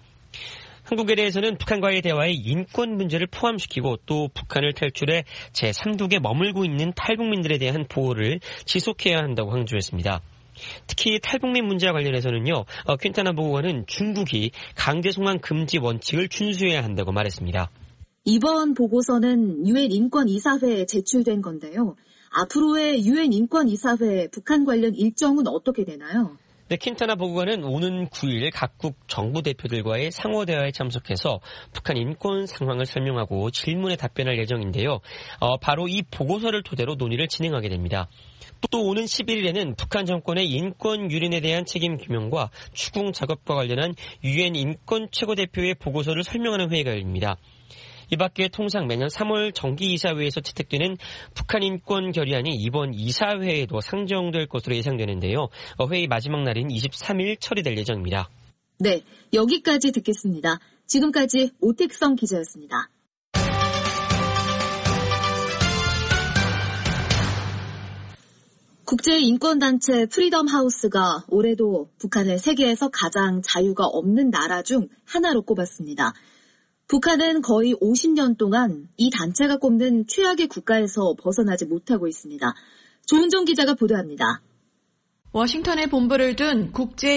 한국에 대해서는 북한과의 대화에 인권 문제를 포함시키고 또 북한을 탈출해 제3국에 머물고 있는 탈북민들에 대한 보호를 지속해야 한다고 강조했습니다. 특히 탈북민 문제와 관련해서는요, 퀸타나 보고관은 중국이 강제 송환 금지 원칙을 준수해야 한다고 말했습니다. 이번 보고서는 유엔 인권이사회에 제출된 건데요. 앞으로의 유엔 인권이사회 북한 관련 일정은 어떻게 되나요? 네, 퀸타나 보고관은 오는 9일 각국 정부 대표들과의 상호 대화에 참석해서 북한 인권 상황을 설명하고 질문에 답변할 예정인데요. 바로 이 보고서를 토대로 논의를 진행하게 됩니다. 또 오는 11일에는 북한 정권의 인권 유린에 대한 책임 규명과 추궁 작업과 관련한 유엔 인권 최고대표의 보고서를 설명하는 회의가 열립니다. 이 밖에 통상 매년 3월 정기이사회에서 채택되는 북한 인권 결의안이 이번 이사회에도 상정될 것으로 예상되는데요. 회의 마지막 날인 23일 처리될 예정입니다. 네, 여기까지 듣겠습니다. 지금까지 오택성 기자였습니다. 국제인권단체 프리덤 하우스가 올해도 북한을 세계에서 가장 자유가 없는 나라 중 하나로 꼽았습니다. 북한은 거의 50년 동안 이 단체가 꼽는 최악의 국가에서 벗어나지 못하고 있습니다. 조은정 기자가 보도합니다. 워싱턴에 본부를 둔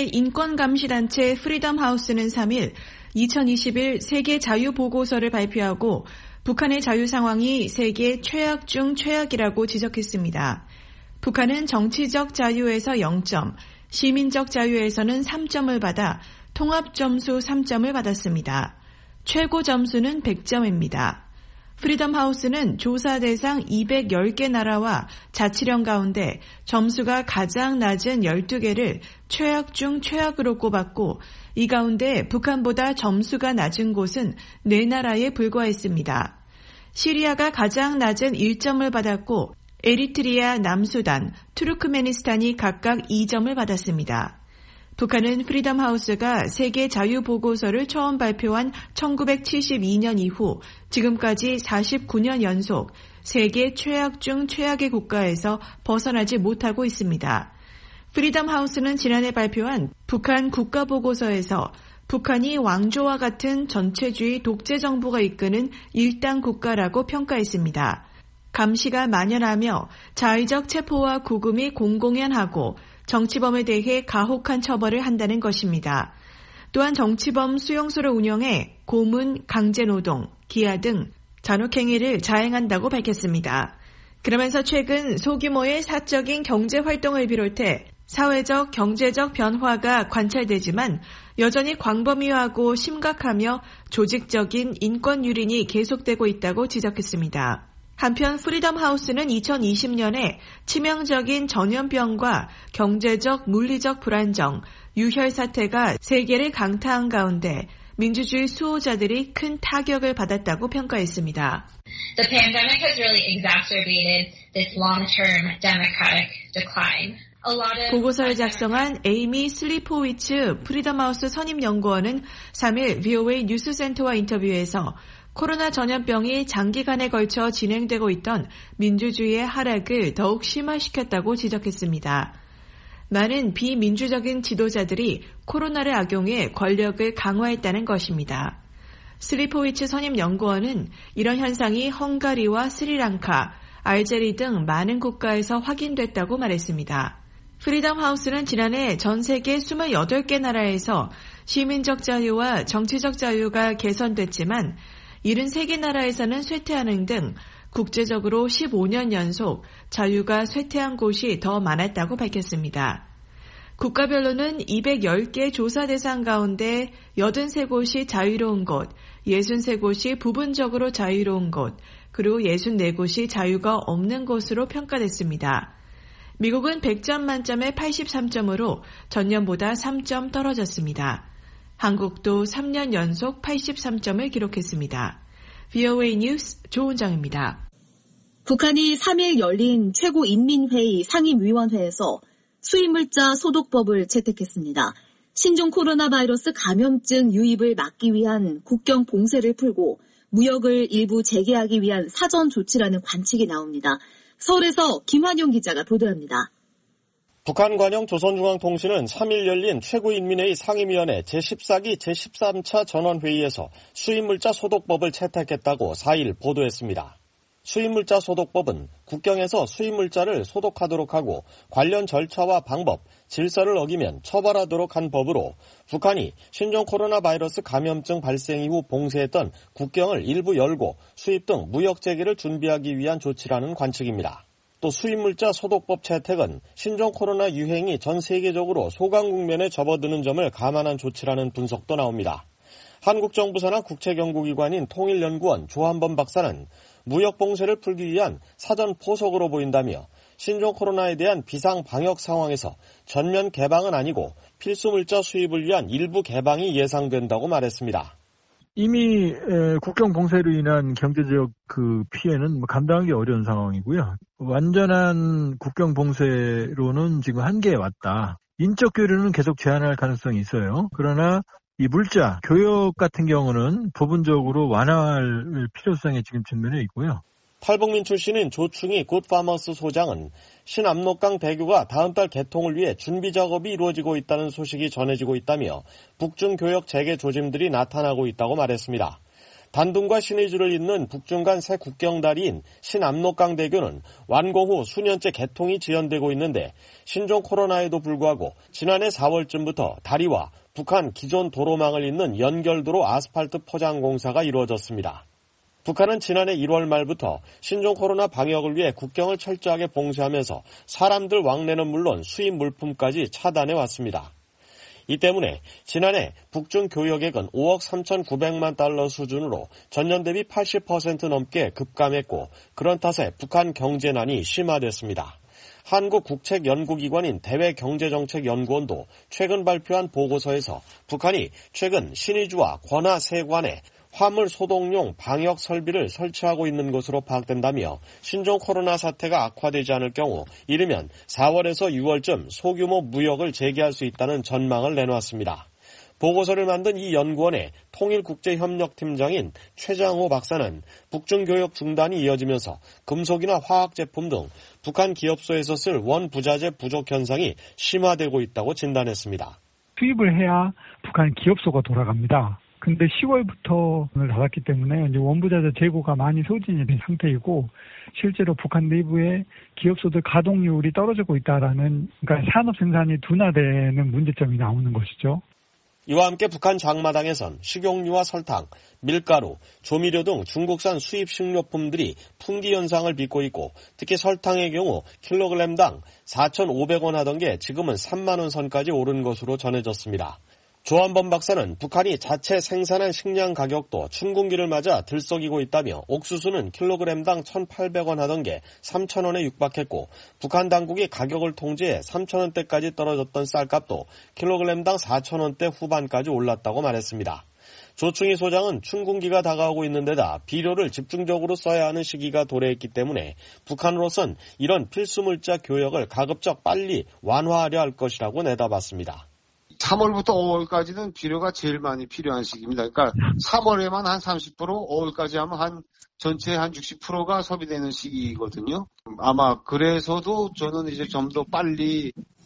국제인권감시단체 프리덤 하우스는 3일 2021 세계 자유 보고서를 발표하고 북한의 자유 상황이 세계 최악 중 최악이라고 지적했습니다. 북한은 정치적 자유에서 0점, 시민적 자유에서는 3점을 받아 통합 점수 3점을 받았습니다. 최고 점수는 100점입니다. 프리덤 하우스는 조사 대상 210개 나라와 자치령 가운데 점수가 가장 낮은 12개를 최악 중 최악으로 꼽았고 이 가운데 북한보다 점수가 낮은 곳은 4나라에 불과했습니다. 시리아가 가장 낮은 1점을 받았고 에리트리아, 남수단, 투르크메니스탄이 각각 2점을 받았습니다. 북한은 프리덤 하우스가 세계 자유 보고서를 처음 발표한 1972년 이후 지금까지 49년 연속 세계 최악 중 최악의 국가에서 벗어나지 못하고 있습니다. 프리덤 하우스는 지난해 발표한 북한 국가보고서에서 북한이 왕조와 같은 전체주의 독재 정부가 이끄는 일당 국가라고 평가했습니다. 감시가 만연하며 자의적 체포와 구금이 공공연하고 정치범에 대해 가혹한 처벌을 한다는 것입니다. 또한 정치범 수용소를 운영해 고문, 강제노동, 기아 등 잔혹행위를 자행한다고 밝혔습니다. 그러면서 최근 소규모의 사적인 경제활동을 비롯해 사회적, 경제적 변화가 관찰되지만 여전히 광범위하고 심각하며 조직적인 인권 유린이 계속되고 있다고 지적했습니다. 한편 프리덤 하우스는 2020년에 치명적인 전염병과 경제적, 물리적 불안정, 유혈 사태가 세계를 강타한 가운데 민주주의 수호자들이 큰 타격을 받았다고 평가했습니다. The pandemic has really exacerbated this long-term democratic decline. 보고서를 작성한 에이미 슬리포위츠 프리덤 하우스 선임 연구원은 3일 VOA 뉴스센터와 인터뷰에서 코로나 전염병이 장기간에 걸쳐 진행되고 있던 민주주의의 하락을 더욱 심화시켰다고 지적했습니다. 많은 비민주적인 지도자들이 코로나를 악용해 권력을 강화했다는 것입니다. 슬리포위츠 선임연구원은 이런 현상이 헝가리와 스리랑카, 알제리 등 많은 국가에서 확인됐다고 말했습니다. 프리덤 하우스는 지난해 전 세계 28개 나라에서 시민적 자유와 정치적 자유가 개선됐지만 73개 나라에서는 쇠퇴하는 등 국제적으로 15년 연속 자유가 쇠퇴한 곳이 더 많았다고 밝혔습니다. 국가별로는 210개 조사 대상 가운데 83곳이 자유로운 곳, 63곳이 부분적으로 자유로운 곳, 그리고 64곳이 자유가 없는 곳으로 평가됐습니다. 미국은 100점 만점에 83점으로 전년보다 3점 떨어졌습니다. 한국도 3년 연속 83점을 기록했습니다. VOA 뉴스 조은정입니다. 북한이 3일 열린 최고인민회의 상임위원회에서 수입물자 소독법을 채택했습니다. 신종 코로나 바이러스 감염증 유입을 막기 위한 국경 봉쇄를 풀고 무역을 일부 재개하기 위한 사전 조치라는 관측이 나옵니다. 서울에서 김환용 기자가 보도합니다. 북한 관영 조선중앙통신은 3일 열린 최고인민회의 상임위원회 제14기 제13차 전원회의에서 수입물자 소독법을 채택했다고 4일 보도했습니다. 수입물자 소독법은 국경에서 수입물자를 소독하도록 하고 관련 절차와 방법, 질서를 어기면 처벌하도록 한 법으로 북한이 신종 코로나 바이러스 감염증 발생 이후 봉쇄했던 국경을 일부 열고 수입 등 무역 재개를 준비하기 위한 조치라는 관측입니다. 또 수입물자 소독법 채택은 신종 코로나 유행이 전 세계적으로 소강 국면에 접어드는 점을 감안한 조치라는 분석도 나옵니다. 한국 정부 산하 국책연구기관인 통일연구원 조한범 박사는 무역 봉쇄를 풀기 위한 사전 포석으로 보인다며 신종 코로나에 대한 비상 방역 상황에서 전면 개방은 아니고 필수물자 수입을 위한 일부 개방이 예상된다고 말했습니다. 이미 국경 봉쇄로 인한 경제적 피해는 감당하기 어려운 상황이고요. 완전한 국경 봉쇄로는 지금 한계에 왔다. 인적 교류는 계속 제한할 가능성이 있어요. 그러나 이 물자, 교역 같은 경우는 부분적으로 완화할 필요성에 지금 직면해 있고요. 탈북민 출신인 조충희 굿파머스 소장은 신압록강 대교가 다음 달 개통을 위해 준비 작업이 이루어지고 있다는 소식이 전해지고 있다며 북중 교역 재개 조짐들이 나타나고 있다고 말했습니다. 단둥과 신의주를 잇는 북중 간 새 국경다리인 신압록강 대교는 완공 후 수년째 개통이 지연되고 있는데 신종 코로나에도 불구하고 지난해 4월쯤부터 다리와 북한 기존 도로망을 잇는 연결도로 아스팔트 포장 공사가 이루어졌습니다. 북한은 지난해 1월 말부터 신종 코로나 방역을 위해 국경을 철저하게 봉쇄하면서 사람들 왕래는 물론 수입 물품까지 차단해 왔습니다. 이 때문에 지난해 북중 교역액은 5억 3,900만 달러 수준으로 전년 대비 80% 넘게 급감했고 그런 탓에 북한 경제난이 심화됐습니다. 한국국책연구기관인 대외경제정책연구원도 최근 발표한 보고서에서 북한이 최근 신의주와 권하 세관에 화물 소독용 방역 설비를 설치하고 있는 것으로 파악된다며 신종 코로나 사태가 악화되지 않을 경우 이르면 4월에서 6월쯤 소규모 무역을 재개할 수 있다는 전망을 내놓았습니다. 보고서를 만든 이 연구원의 통일국제협력팀장인 최장호 박사는 북중 교역 중단이 이어지면서 금속이나 화학제품 등 북한 기업소에서 쓸 원부자재 부족 현상이 심화되고 있다고 진단했습니다. 수입을 해야 북한 기업소가 돌아갑니다. 근데 10월부터 문을 닫았기 때문에 이제 원부자재 재고가 많이 소진이 된 상태이고 실제로 북한 내부의 기업소들 가동률이 떨어지고 있다라는 그러니까 산업 생산이 둔화되는 문제점이 나오는 것이죠. 이와 함께 북한 장마당에선 식용유와 설탕, 밀가루, 조미료 등 중국산 수입 식료품들이 품귀 현상을 빚고 있고 특히 설탕의 경우 킬로그램당 4,500원 하던 게 지금은 3만 원 선까지 오른 것으로 전해졌습니다. 조한범 박사는 북한이 자체 생산한 식량 가격도 춘궁기를 맞아 들썩이고 있다며 옥수수는 킬로그램당 1,800원 하던 게 3,000원에 육박했고 북한 당국이 가격을 통제해 3,000원대까지 떨어졌던 쌀값도 킬로그램당 4,000원대 후반까지 올랐다고 말했습니다. 조충희 소장은 춘궁기가 다가오고 있는 데다 비료를 집중적으로 써야 하는 시기가 도래했기 때문에 북한으로선 이런 필수물자 교역을 가급적 빨리 완화하려 할 것이라고 내다봤습니다. 3월부터 5월까지는 비료가 제일 많이 필요한 시기입니다. 그러니까 3월에만 한 30%, 5월까지 하면 전체 한 60%가 소비되는 시기거든요. 아마 그래서도 저는 이제 좀 더 빨리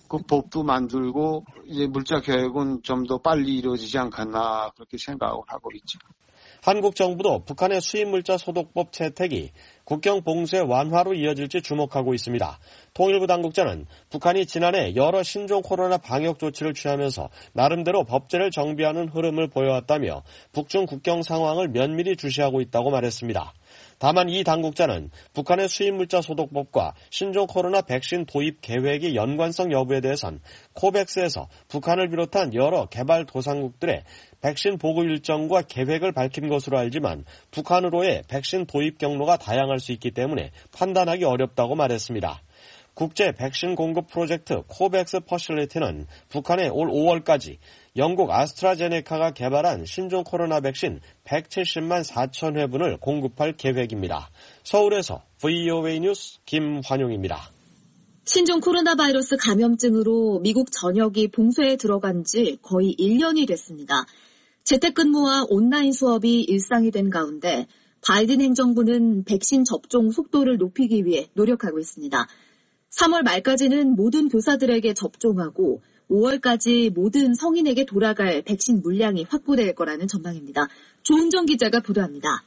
그 법도 만들고 이제 물자 개혁은 좀 더 빨리 이루어지지 않겠나 그렇게 생각을 하고 있죠. 한국 정부도 북한의 수입물자 소독법 채택이 국경 봉쇄 완화로 이어질지 주목하고 있습니다. 통일부 당국자는 북한이 지난해 여러 신종 코로나 방역 조치를 취하면서 나름대로 법제를 정비하는 흐름을 보여왔다며 북중 국경 상황을 면밀히 주시하고 있다고 말했습니다. 다만 이 당국자는 북한의 수입물자 소독법과 신종 코로나 백신 도입 계획의 연관성 여부에 대해선 코백스에서 북한을 비롯한 여러 개발도상국들의 백신 보급 일정과 계획을 밝힌 것으로 알지만 북한으로의 백신 도입 경로가 다양할 수 있기 때문에 판단하기 어렵다고 말했습니다. 국제 백신 공급 프로젝트 코백스 퍼실리티는 북한에 올 5월까지 영국 아스트라제네카가 개발한 신종 코로나 백신 170만 4천 회분을 공급할 계획입니다. 서울에서 VOA 뉴스 김환용입니다. 신종 코로나 바이러스 감염증으로 미국 전역이 봉쇄에 들어간 지 거의 1년이 됐습니다. 재택근무와 온라인 수업이 일상이 된 가운데 바이든 행정부는 백신 접종 속도를 높이기 위해 노력하고 있습니다. 3월 말까지는 모든 교사들에게 접종하고 5월까지 모든 성인에게 돌아갈 백신 물량이 확보될 거라는 전망입니다. 조은정 기자가 보도합니다.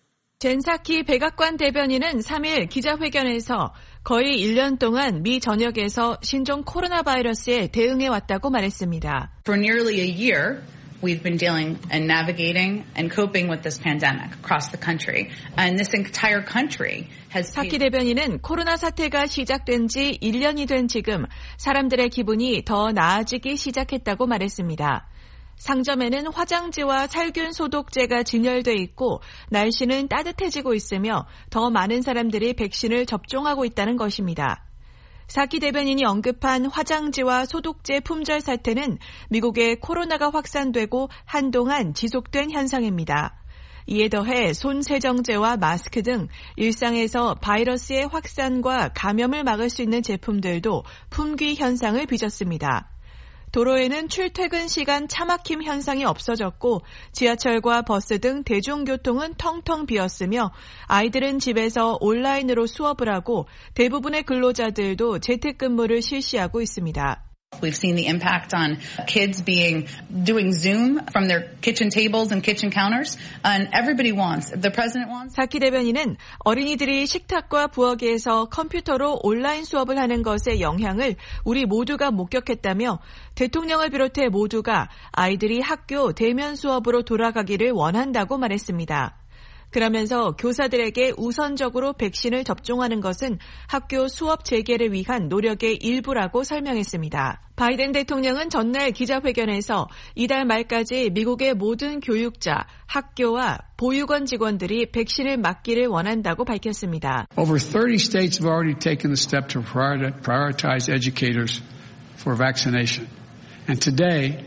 젠 사키 백악관 대변인은 3일 기자회견에서 거의 1년 동안 미 전역에서 신종 코로나 바이러스에 대응해 왔다고 말했습니다. For nearly a year, we've been dealing and navigating and coping with this pandemic across the country. And this entire country has... 사키 대변인은 코로나 사태가 시작된 지 1년이 된 지금 사람들의 기분이 더 나아지기 시작했다고 말했습니다. 상점에는 화장지와 살균 소독제가 진열돼 있고 날씨는 따뜻해지고 있으며 더 많은 사람들이 백신을 접종하고 있다는 것입니다. 사키 대변인이 언급한 화장지와 소독제 품절 사태는 미국에 코로나가 확산되고 한동안 지속된 현상입니다. 이에 더해 손 세정제와 마스크 등 일상에서 바이러스의 확산과 감염을 막을 수 있는 제품들도 품귀 현상을 빚었습니다. 도로에는 출퇴근 시간 차막힘 현상이 없어졌고 지하철과 버스 등 대중교통은 텅텅 비었으며 아이들은 집에서 온라인으로 수업을 하고 대부분의 근로자들도 재택근무를 실시하고 있습니다. We've seen the impact on kids doing Zoom from their kitchen tables and kitchen counters, and everybody wants, the president wants. 사키 대변인은 어린이들이 식탁과 부엌에서 컴퓨터로 온라인 수업을 하는 것의 영향을 우리 모두가 목격했다며 대통령을 비롯해 모두가 아이들이 학교 대면 수업으로 돌아가기를 원한다고 말했습니다. 그러면서 교사들에게 우선적으로 백신을 접종하는 것은 학교 수업 재개를 위한 노력의 일부라고 설명했습니다. 바이든 대통령은 전날 기자회견에서 이달 말까지 미국의 모든 교육자, 학교와 보육원 직원들이 백신을 맞기를 원한다고 밝혔습니다. Over 30 states have already taken the step to prioritize educators for vaccination. And today,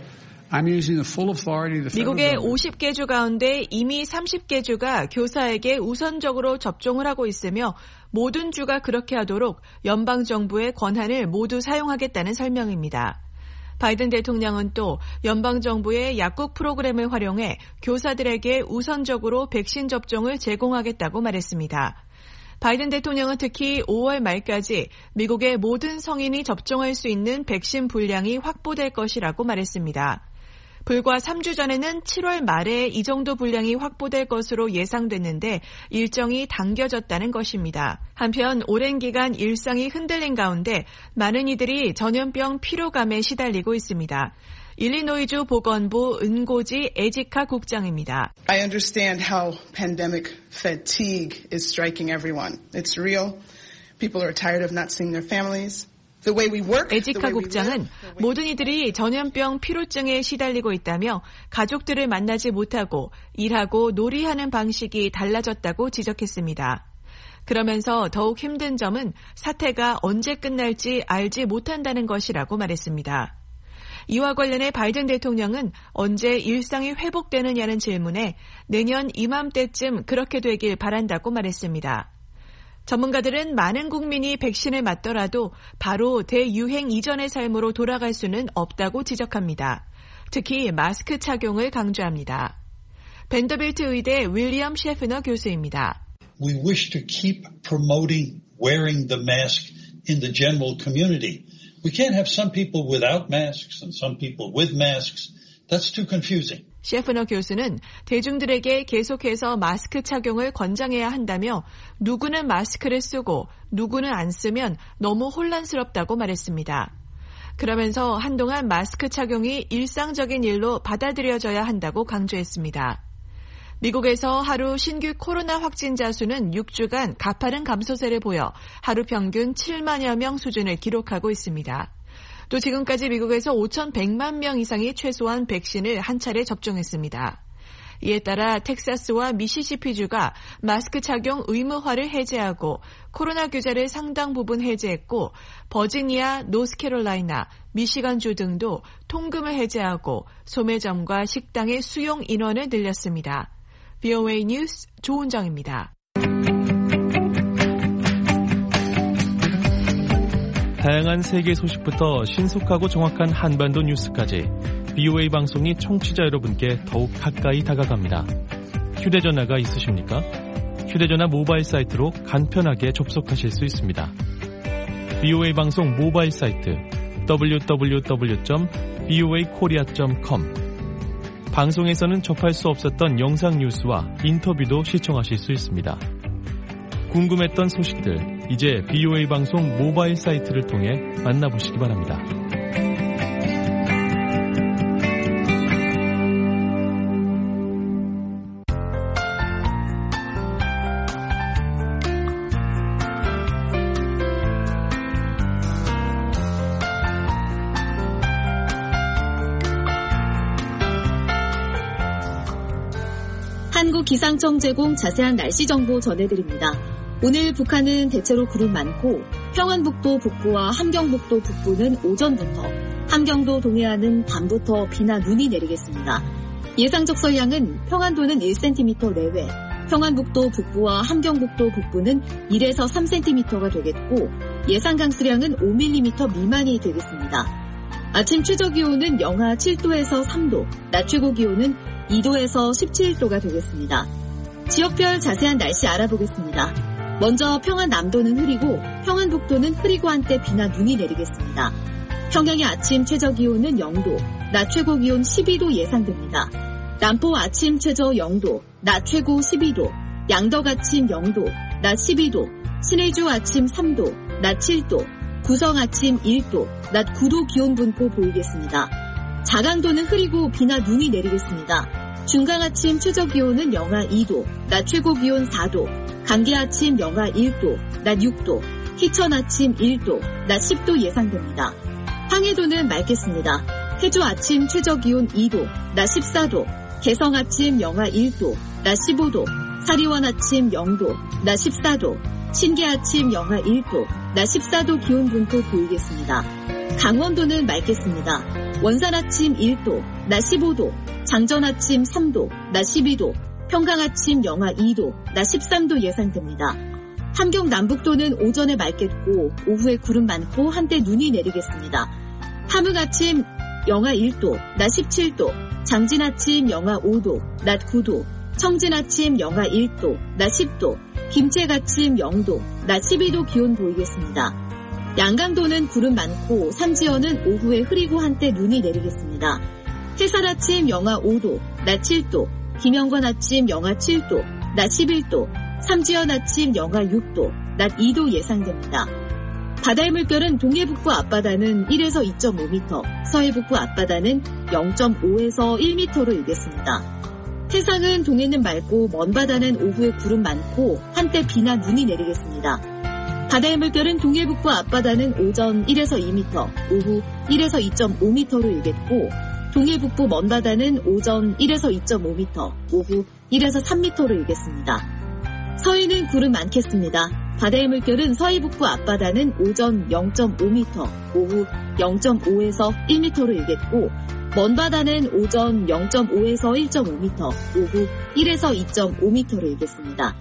미국의 50개 주 가운데 이미 30개 주가 교사에게 우선적으로 접종을 하고 있으며 모든 주가 그렇게 하도록 연방정부의 권한을 모두 사용하겠다는 설명입니다. 바이든 대통령은 또 연방정부의 약국 프로그램을 활용해 교사들에게 우선적으로 백신 접종을 제공하겠다고 말했습니다. 바이든 대통령은 특히 5월 말까지 미국의 모든 성인이 접종할 수 있는 백신 분량이 확보될 것이라고 말했습니다. 불과 3주 전에는 7월 말에 이 정도 분량이 확보될 것으로 예상됐는데 일정이 당겨졌다는 것입니다. 한편 오랜 기간 일상이 흔들린 가운데 많은 이들이 전염병 피로감에 시달리고 있습니다. 일리노이주 보건부 은고지 에지카 국장입니다. I understand how pandemic fatigue is striking everyone. It's real. People are tired of not seeing their families. 에지카 국장은 모든 이들이 전염병 피로증에 시달리고 있다며 가족들을 만나지 못하고 일하고 놀이하는 방식이 달라졌다고 지적했습니다. 그러면서 더욱 힘든 점은 사태가 언제 끝날지 알지 못한다는 것이라고 말했습니다. 이와 관련해 바이든 대통령은 언제 일상이 회복되느냐는 질문에 내년 이맘때쯤 그렇게 되길 바란다고 말했습니다. 전문가들은 많은 국민이 백신을 맞더라도 바로 대유행 이전의 삶으로 돌아갈 수는 없다고 지적합니다. 특히 마스크 착용을 강조합니다. 벤더빌트 의대 윌리엄 셰프너 교수입니다. We wish to keep promoting wearing the mask in the general community. We can't have some people without masks and some people with masks. That's too confusing. 셰프너 교수는 대중들에게 계속해서 마스크 착용을 권장해야 한다며 누구는 마스크를 쓰고 누구는 안 쓰면 너무 혼란스럽다고 말했습니다. 그러면서 한동안 마스크 착용이 일상적인 일로 받아들여져야 한다고 강조했습니다. 미국에서 하루 신규 코로나 확진자 수는 6주간 가파른 감소세를 보여 하루 평균 7만여 명 수준을 기록하고 있습니다. 또 지금까지 미국에서 5,100만 명 이상이 최소한 백신을 한 차례 접종했습니다. 이에 따라 텍사스와 미시시피주가 마스크 착용 의무화를 해제하고 코로나 규제를 상당 부분 해제했고 버지니아, 노스캐롤라이나, 미시간주 등도 통금을 해제하고 소매점과 식당의 수용 인원을 늘렸습니다. VOA 뉴스 조은정입니다. 다양한 세계 소식부터 신속하고 정확한 한반도 뉴스까지 VOA 방송이 청취자 여러분께 더욱 가까이 다가갑니다. 휴대전화가 있으십니까? 휴대전화 모바일 사이트로 간편하게 접속하실 수 있습니다. VOA 방송 모바일 사이트 www.voakorea.com 방송에서는 접할 수 없었던 영상 뉴스와 인터뷰도 시청하실 수 있습니다. 궁금했던 소식들 이제 VOA 방송 모바일 사이트를 통해 만나보시기 바랍니다. 한국기상청 제공 자세한 날씨 정보 전해드립니다. 오늘 북한은 대체로 구름 많고 평안북도 북부와 함경북도 북부는 오전부터, 함경도 동해안은 밤부터 비나 눈이 내리겠습니다. 예상 적설량은 평안도는 1cm 내외, 평안북도 북부와 함경북도 북부는 1에서 3cm가 되겠고 예상 강수량은 5mm 미만이 되겠습니다. 아침 최저기온은 영하 7도에서 3도, 낮 최고기온은 2도에서 17도가 되겠습니다. 지역별 자세한 날씨 알아보겠습니다. 먼저 평안 남도는 흐리고 평안북도는 흐리고 한때 비나 눈이 내리겠습니다. 평양의 아침 최저기온은 0도, 낮 최고기온 12도 예상됩니다. 남포 아침 최저 0도, 낮 최고 12도, 양덕 아침 0도, 낮 12도, 신의주 아침 3도, 낮 7도, 구성 아침 1도, 낮 9도 기온 분포 보이겠습니다. 자강도는 흐리고 비나 눈이 내리겠습니다. 중강 아침 최저기온은 영하 2도, 낮 최고기온 4도, 강계 아침 영하 1도, 낮 6도, 희천 아침 1도, 낮 10도 예상됩니다. 황해도는 맑겠습니다. 해주 아침 최저기온 2도, 낮 14도, 개성 아침 영하 1도, 낮 15도, 사리원 아침 0도, 낮 14도, 신계 아침 영하 1도, 낮 14도 기온 분포 보이겠습니다. 강원도는 맑겠습니다. 원산 아침 1도, 낮 15도, 장전 아침 3도, 낮 12도, 평강 아침 영하 2도, 낮 13도 예상됩니다. 함경 남북도는 오전에 맑겠고 오후에 구름 많고 한때 눈이 내리겠습니다. 함흥 아침 영하 1도, 낮 17도, 장진 아침 영하 5도, 낮 9도, 청진 아침 영하 1도, 낮 10도, 김책 아침 0도, 낮 12도 기온 보이겠습니다. 양강도는 구름 많고 삼지연은 오후에 흐리고 한때 눈이 내리겠습니다. 해산 아침 영하 5도, 낮 7도, 김영관 아침 영하 7도, 낮 11도, 삼지연 아침 영하 6도, 낮 2도 예상됩니다. 바다의 물결은 동해북부 앞바다는 1에서 2.5m, 서해북부 앞바다는 0.5에서 1m로 일겠습니다. 해상은 동해는 맑고 먼 바다는 오후에 구름 많고 한때 비나 눈이 내리겠습니다. 바다의 물결은 동해북부 앞바다는 오전 1에서 2m, 오후 1에서 2.5m로 일겠고 동해북부 먼바다는 오전 1에서 2.5m, 오후 1에서 3m로 일겠습니다. 서해는 구름 많겠습니다. 바다의 물결은 서해북부 앞바다는 오전 0.5m, 오후 0.5에서 1m로 일겠고 먼바다는 오전 0.5에서 1.5m, 오후 1에서 2.5m로 일겠습니다.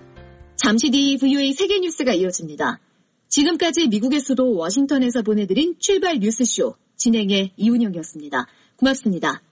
잠시 뒤 VOA 세계뉴스가 이어집니다. 지금까지 미국의 수도 워싱턴에서 보내드린 출발 뉴스쇼 진행의 이운영이었습니다. 고맙습니다.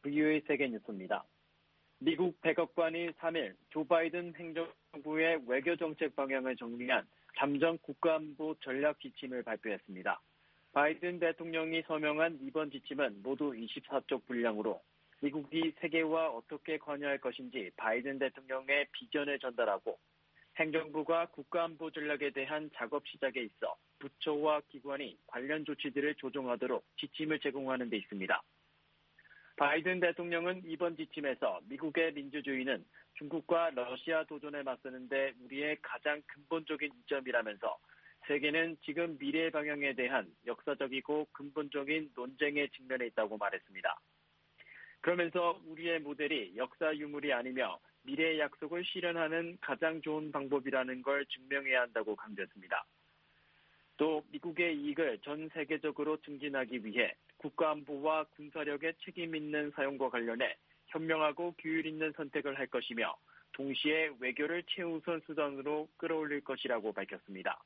VOA 세계 뉴스입니다. 미국 백악관이 3일 조 바이든 행정부의 외교정책 방향을 정리한 잠정 국가안보 전략 지침을 발표했습니다. 바이든 대통령이 서명한 이번 지침은 모두 24쪽 분량으로 미국이 세계와 어떻게 관여할 것인지 바이든 대통령의 비전을 전달하고 행정부가 국가안보 전략에 대한 작업 시작에 있어 부처와 기관이 관련 조치들을 조정하도록 지침을 제공하는 데 있습니다. 바이든 대통령은 이번 지침에서 미국의 민주주의는 중국과 러시아 도전에 맞서는데 우리의 가장 근본적인 이점이라면서 세계는 지금 미래 방향에 대한 역사적이고 근본적인 논쟁의 직면에 있다고 말했습니다. 그러면서 우리의 모델이 역사 유물이 아니며 미래의 약속을 실현하는 가장 좋은 방법이라는 걸 증명해야 한다고 강조했습니다. 또 미국의 이익을 전 세계적으로 증진하기 위해 국가안보와 군사력의 책임 있는 사용과 관련해 현명하고 규율 있는 선택을 할 것이며 동시에 외교를 최우선 수단으로 끌어올릴 것이라고 밝혔습니다.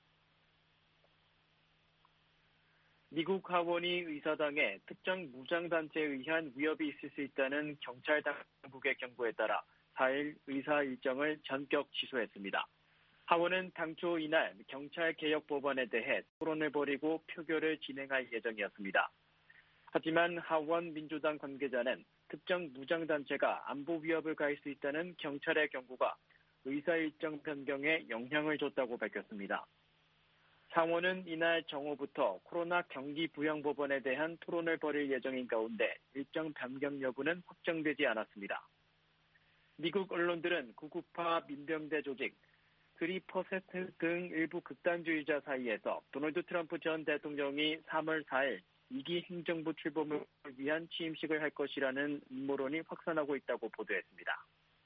미국 하원이 의사당에 특정 무장단체에 의한 위협이 있을 수 있다는 경찰 당국의 경고에 따라 4일 의사 일정을 전격 취소했습니다. 하원은 당초 이날 경찰 개혁 법안에 대해 토론을 벌이고 표결을 진행할 예정이었습니다. 하지만 하원 민주당 관계자는 특정 무장단체가 안보 위협을 가할 수 있다는 경찰의 경고가 의사 일정 변경에 영향을 줬다고 밝혔습니다. 상원은 이날 정오부터 코로나 경기 부양 법안에 대한 토론을 벌일 예정인 가운데 일정 변경 여부는 확정되지 않았습니다. 미국 언론들은 구구파 민병대 조직, 그리퍼세트 등 일부 극단주의자 사이에서 도널드 트럼프 전 대통령이 3월 4일 2기 행정부 출범을 위한 취임식을 할 것이라는 음모론이 확산하고 있다고 보도했습니다.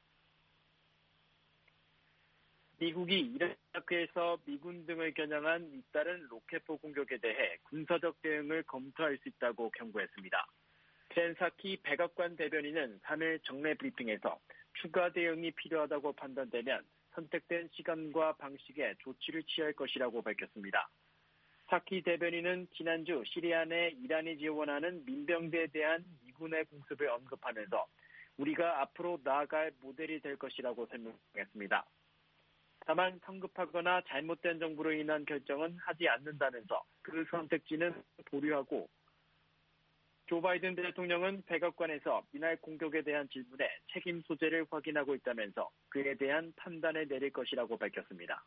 미국이 이라크에서 미군 등을 겨냥한 잇따른 로켓포 공격에 대해 군사적 대응을 검토할 수 있다고 경고했습니다. 젠 사키 백악관 대변인은 3일 정례 브리핑에서 추가 대응이 필요하다고 판단되면 선택된 시간과 방식에 조치를 취할 것이라고 밝혔습니다. 사키 대변인은 지난주 시리아 내 이란이 지원하는 민병대에 대한 미군의 공습을 언급하면서 우리가 앞으로 나아갈 모델이 될 것이라고 설명했습니다. 다만 성급하거나 잘못된 정보로 인한 결정은 하지 않는다면서 그 선택지는 보류하고 조 바이든 대통령은 백악관에서 이날 공격에 대한 질문에 책임 소재를 확인하고 있다면서 그에 대한 판단을 내릴 것이라고 밝혔습니다.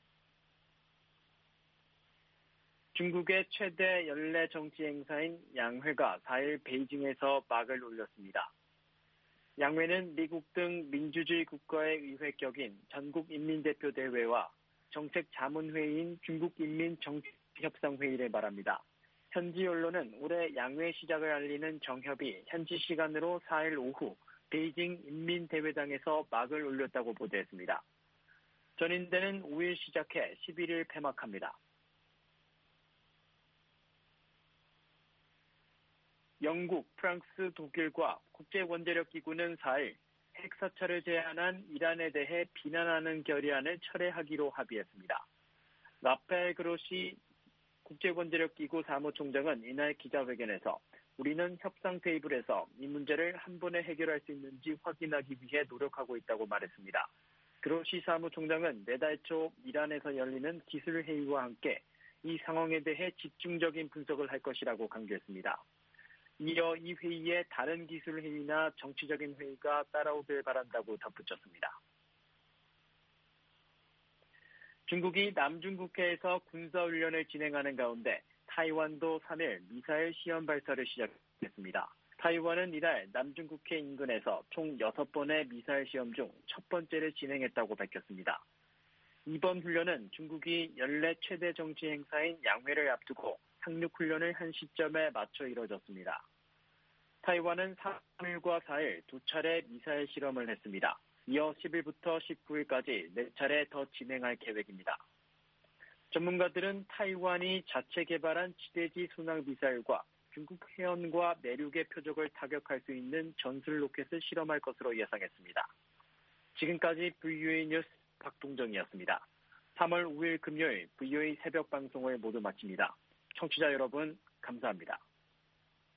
중국의 최대 연례 정치 행사인 양회가 4일 베이징에서 막을 올렸습니다. 양회는 미국 등 민주주의 국가의 의회격인 전국인민대표대회와 정책자문회의인 중국인민정치협상회의를 말합니다. 현지 언론은 올해 양회 시작을 알리는 정협이 현지 시간으로 4일 오후 베이징 인민대회당에서 막을 올렸다고 보도했습니다. 전인대는 5일 시작해 11일 폐막합니다. 영국, 프랑스, 독일과 국제원자력기구는 4일 핵사찰을 제안한 이란에 대해 비난하는 결의안을 철회하기로 합의했습니다. 라파엘 그로시 국제원자력기구 사무총장은 이날 기자회견에서 우리는 협상 테이블에서 이 문제를 한 번에 해결할 수 있는지 확인하기 위해 노력하고 있다고 말했습니다. 그로시 사무총장은 내달 초 이란에서 열리는 기술회의와 함께 이 상황에 대해 집중적인 분석을 할 것이라고 강조했습니다. 이어 이 회의에 다른 기술회의나 정치적인 회의가 따라오길 바란다고 덧붙였습니다. 중국이 남중국해에서 군사훈련을 진행하는 가운데 타이완도 3일 미사일 시험 발사를 시작했습니다. 타이완은 이날 남중국해 인근에서 총 6번의 미사일 시험 중 첫 번째를 진행했다고 밝혔습니다. 이번 훈련은 중국이 연례 최대 정치 행사인 양회를 앞두고 상륙훈련을 한 시점에 맞춰 이뤄졌습니다. 타이완은 3일과 4일 두 차례 미사일 실험을 했습니다. 이어 10일부터 19일까지 4차례 더 진행할 계획입니다. 전문가들은 타이완이 자체 개발한 지대지 순항 미사일과 중국 해안과 내륙의 표적을 타격할 수 있는 전술 로켓을 실험할 것으로 예상했습니다. 지금까지 VOA 뉴스 박동정이었습니다. 3월 5일 금요일 VOA 새벽 방송을 모두 마칩니다. 청취자 여러분 감사합니다.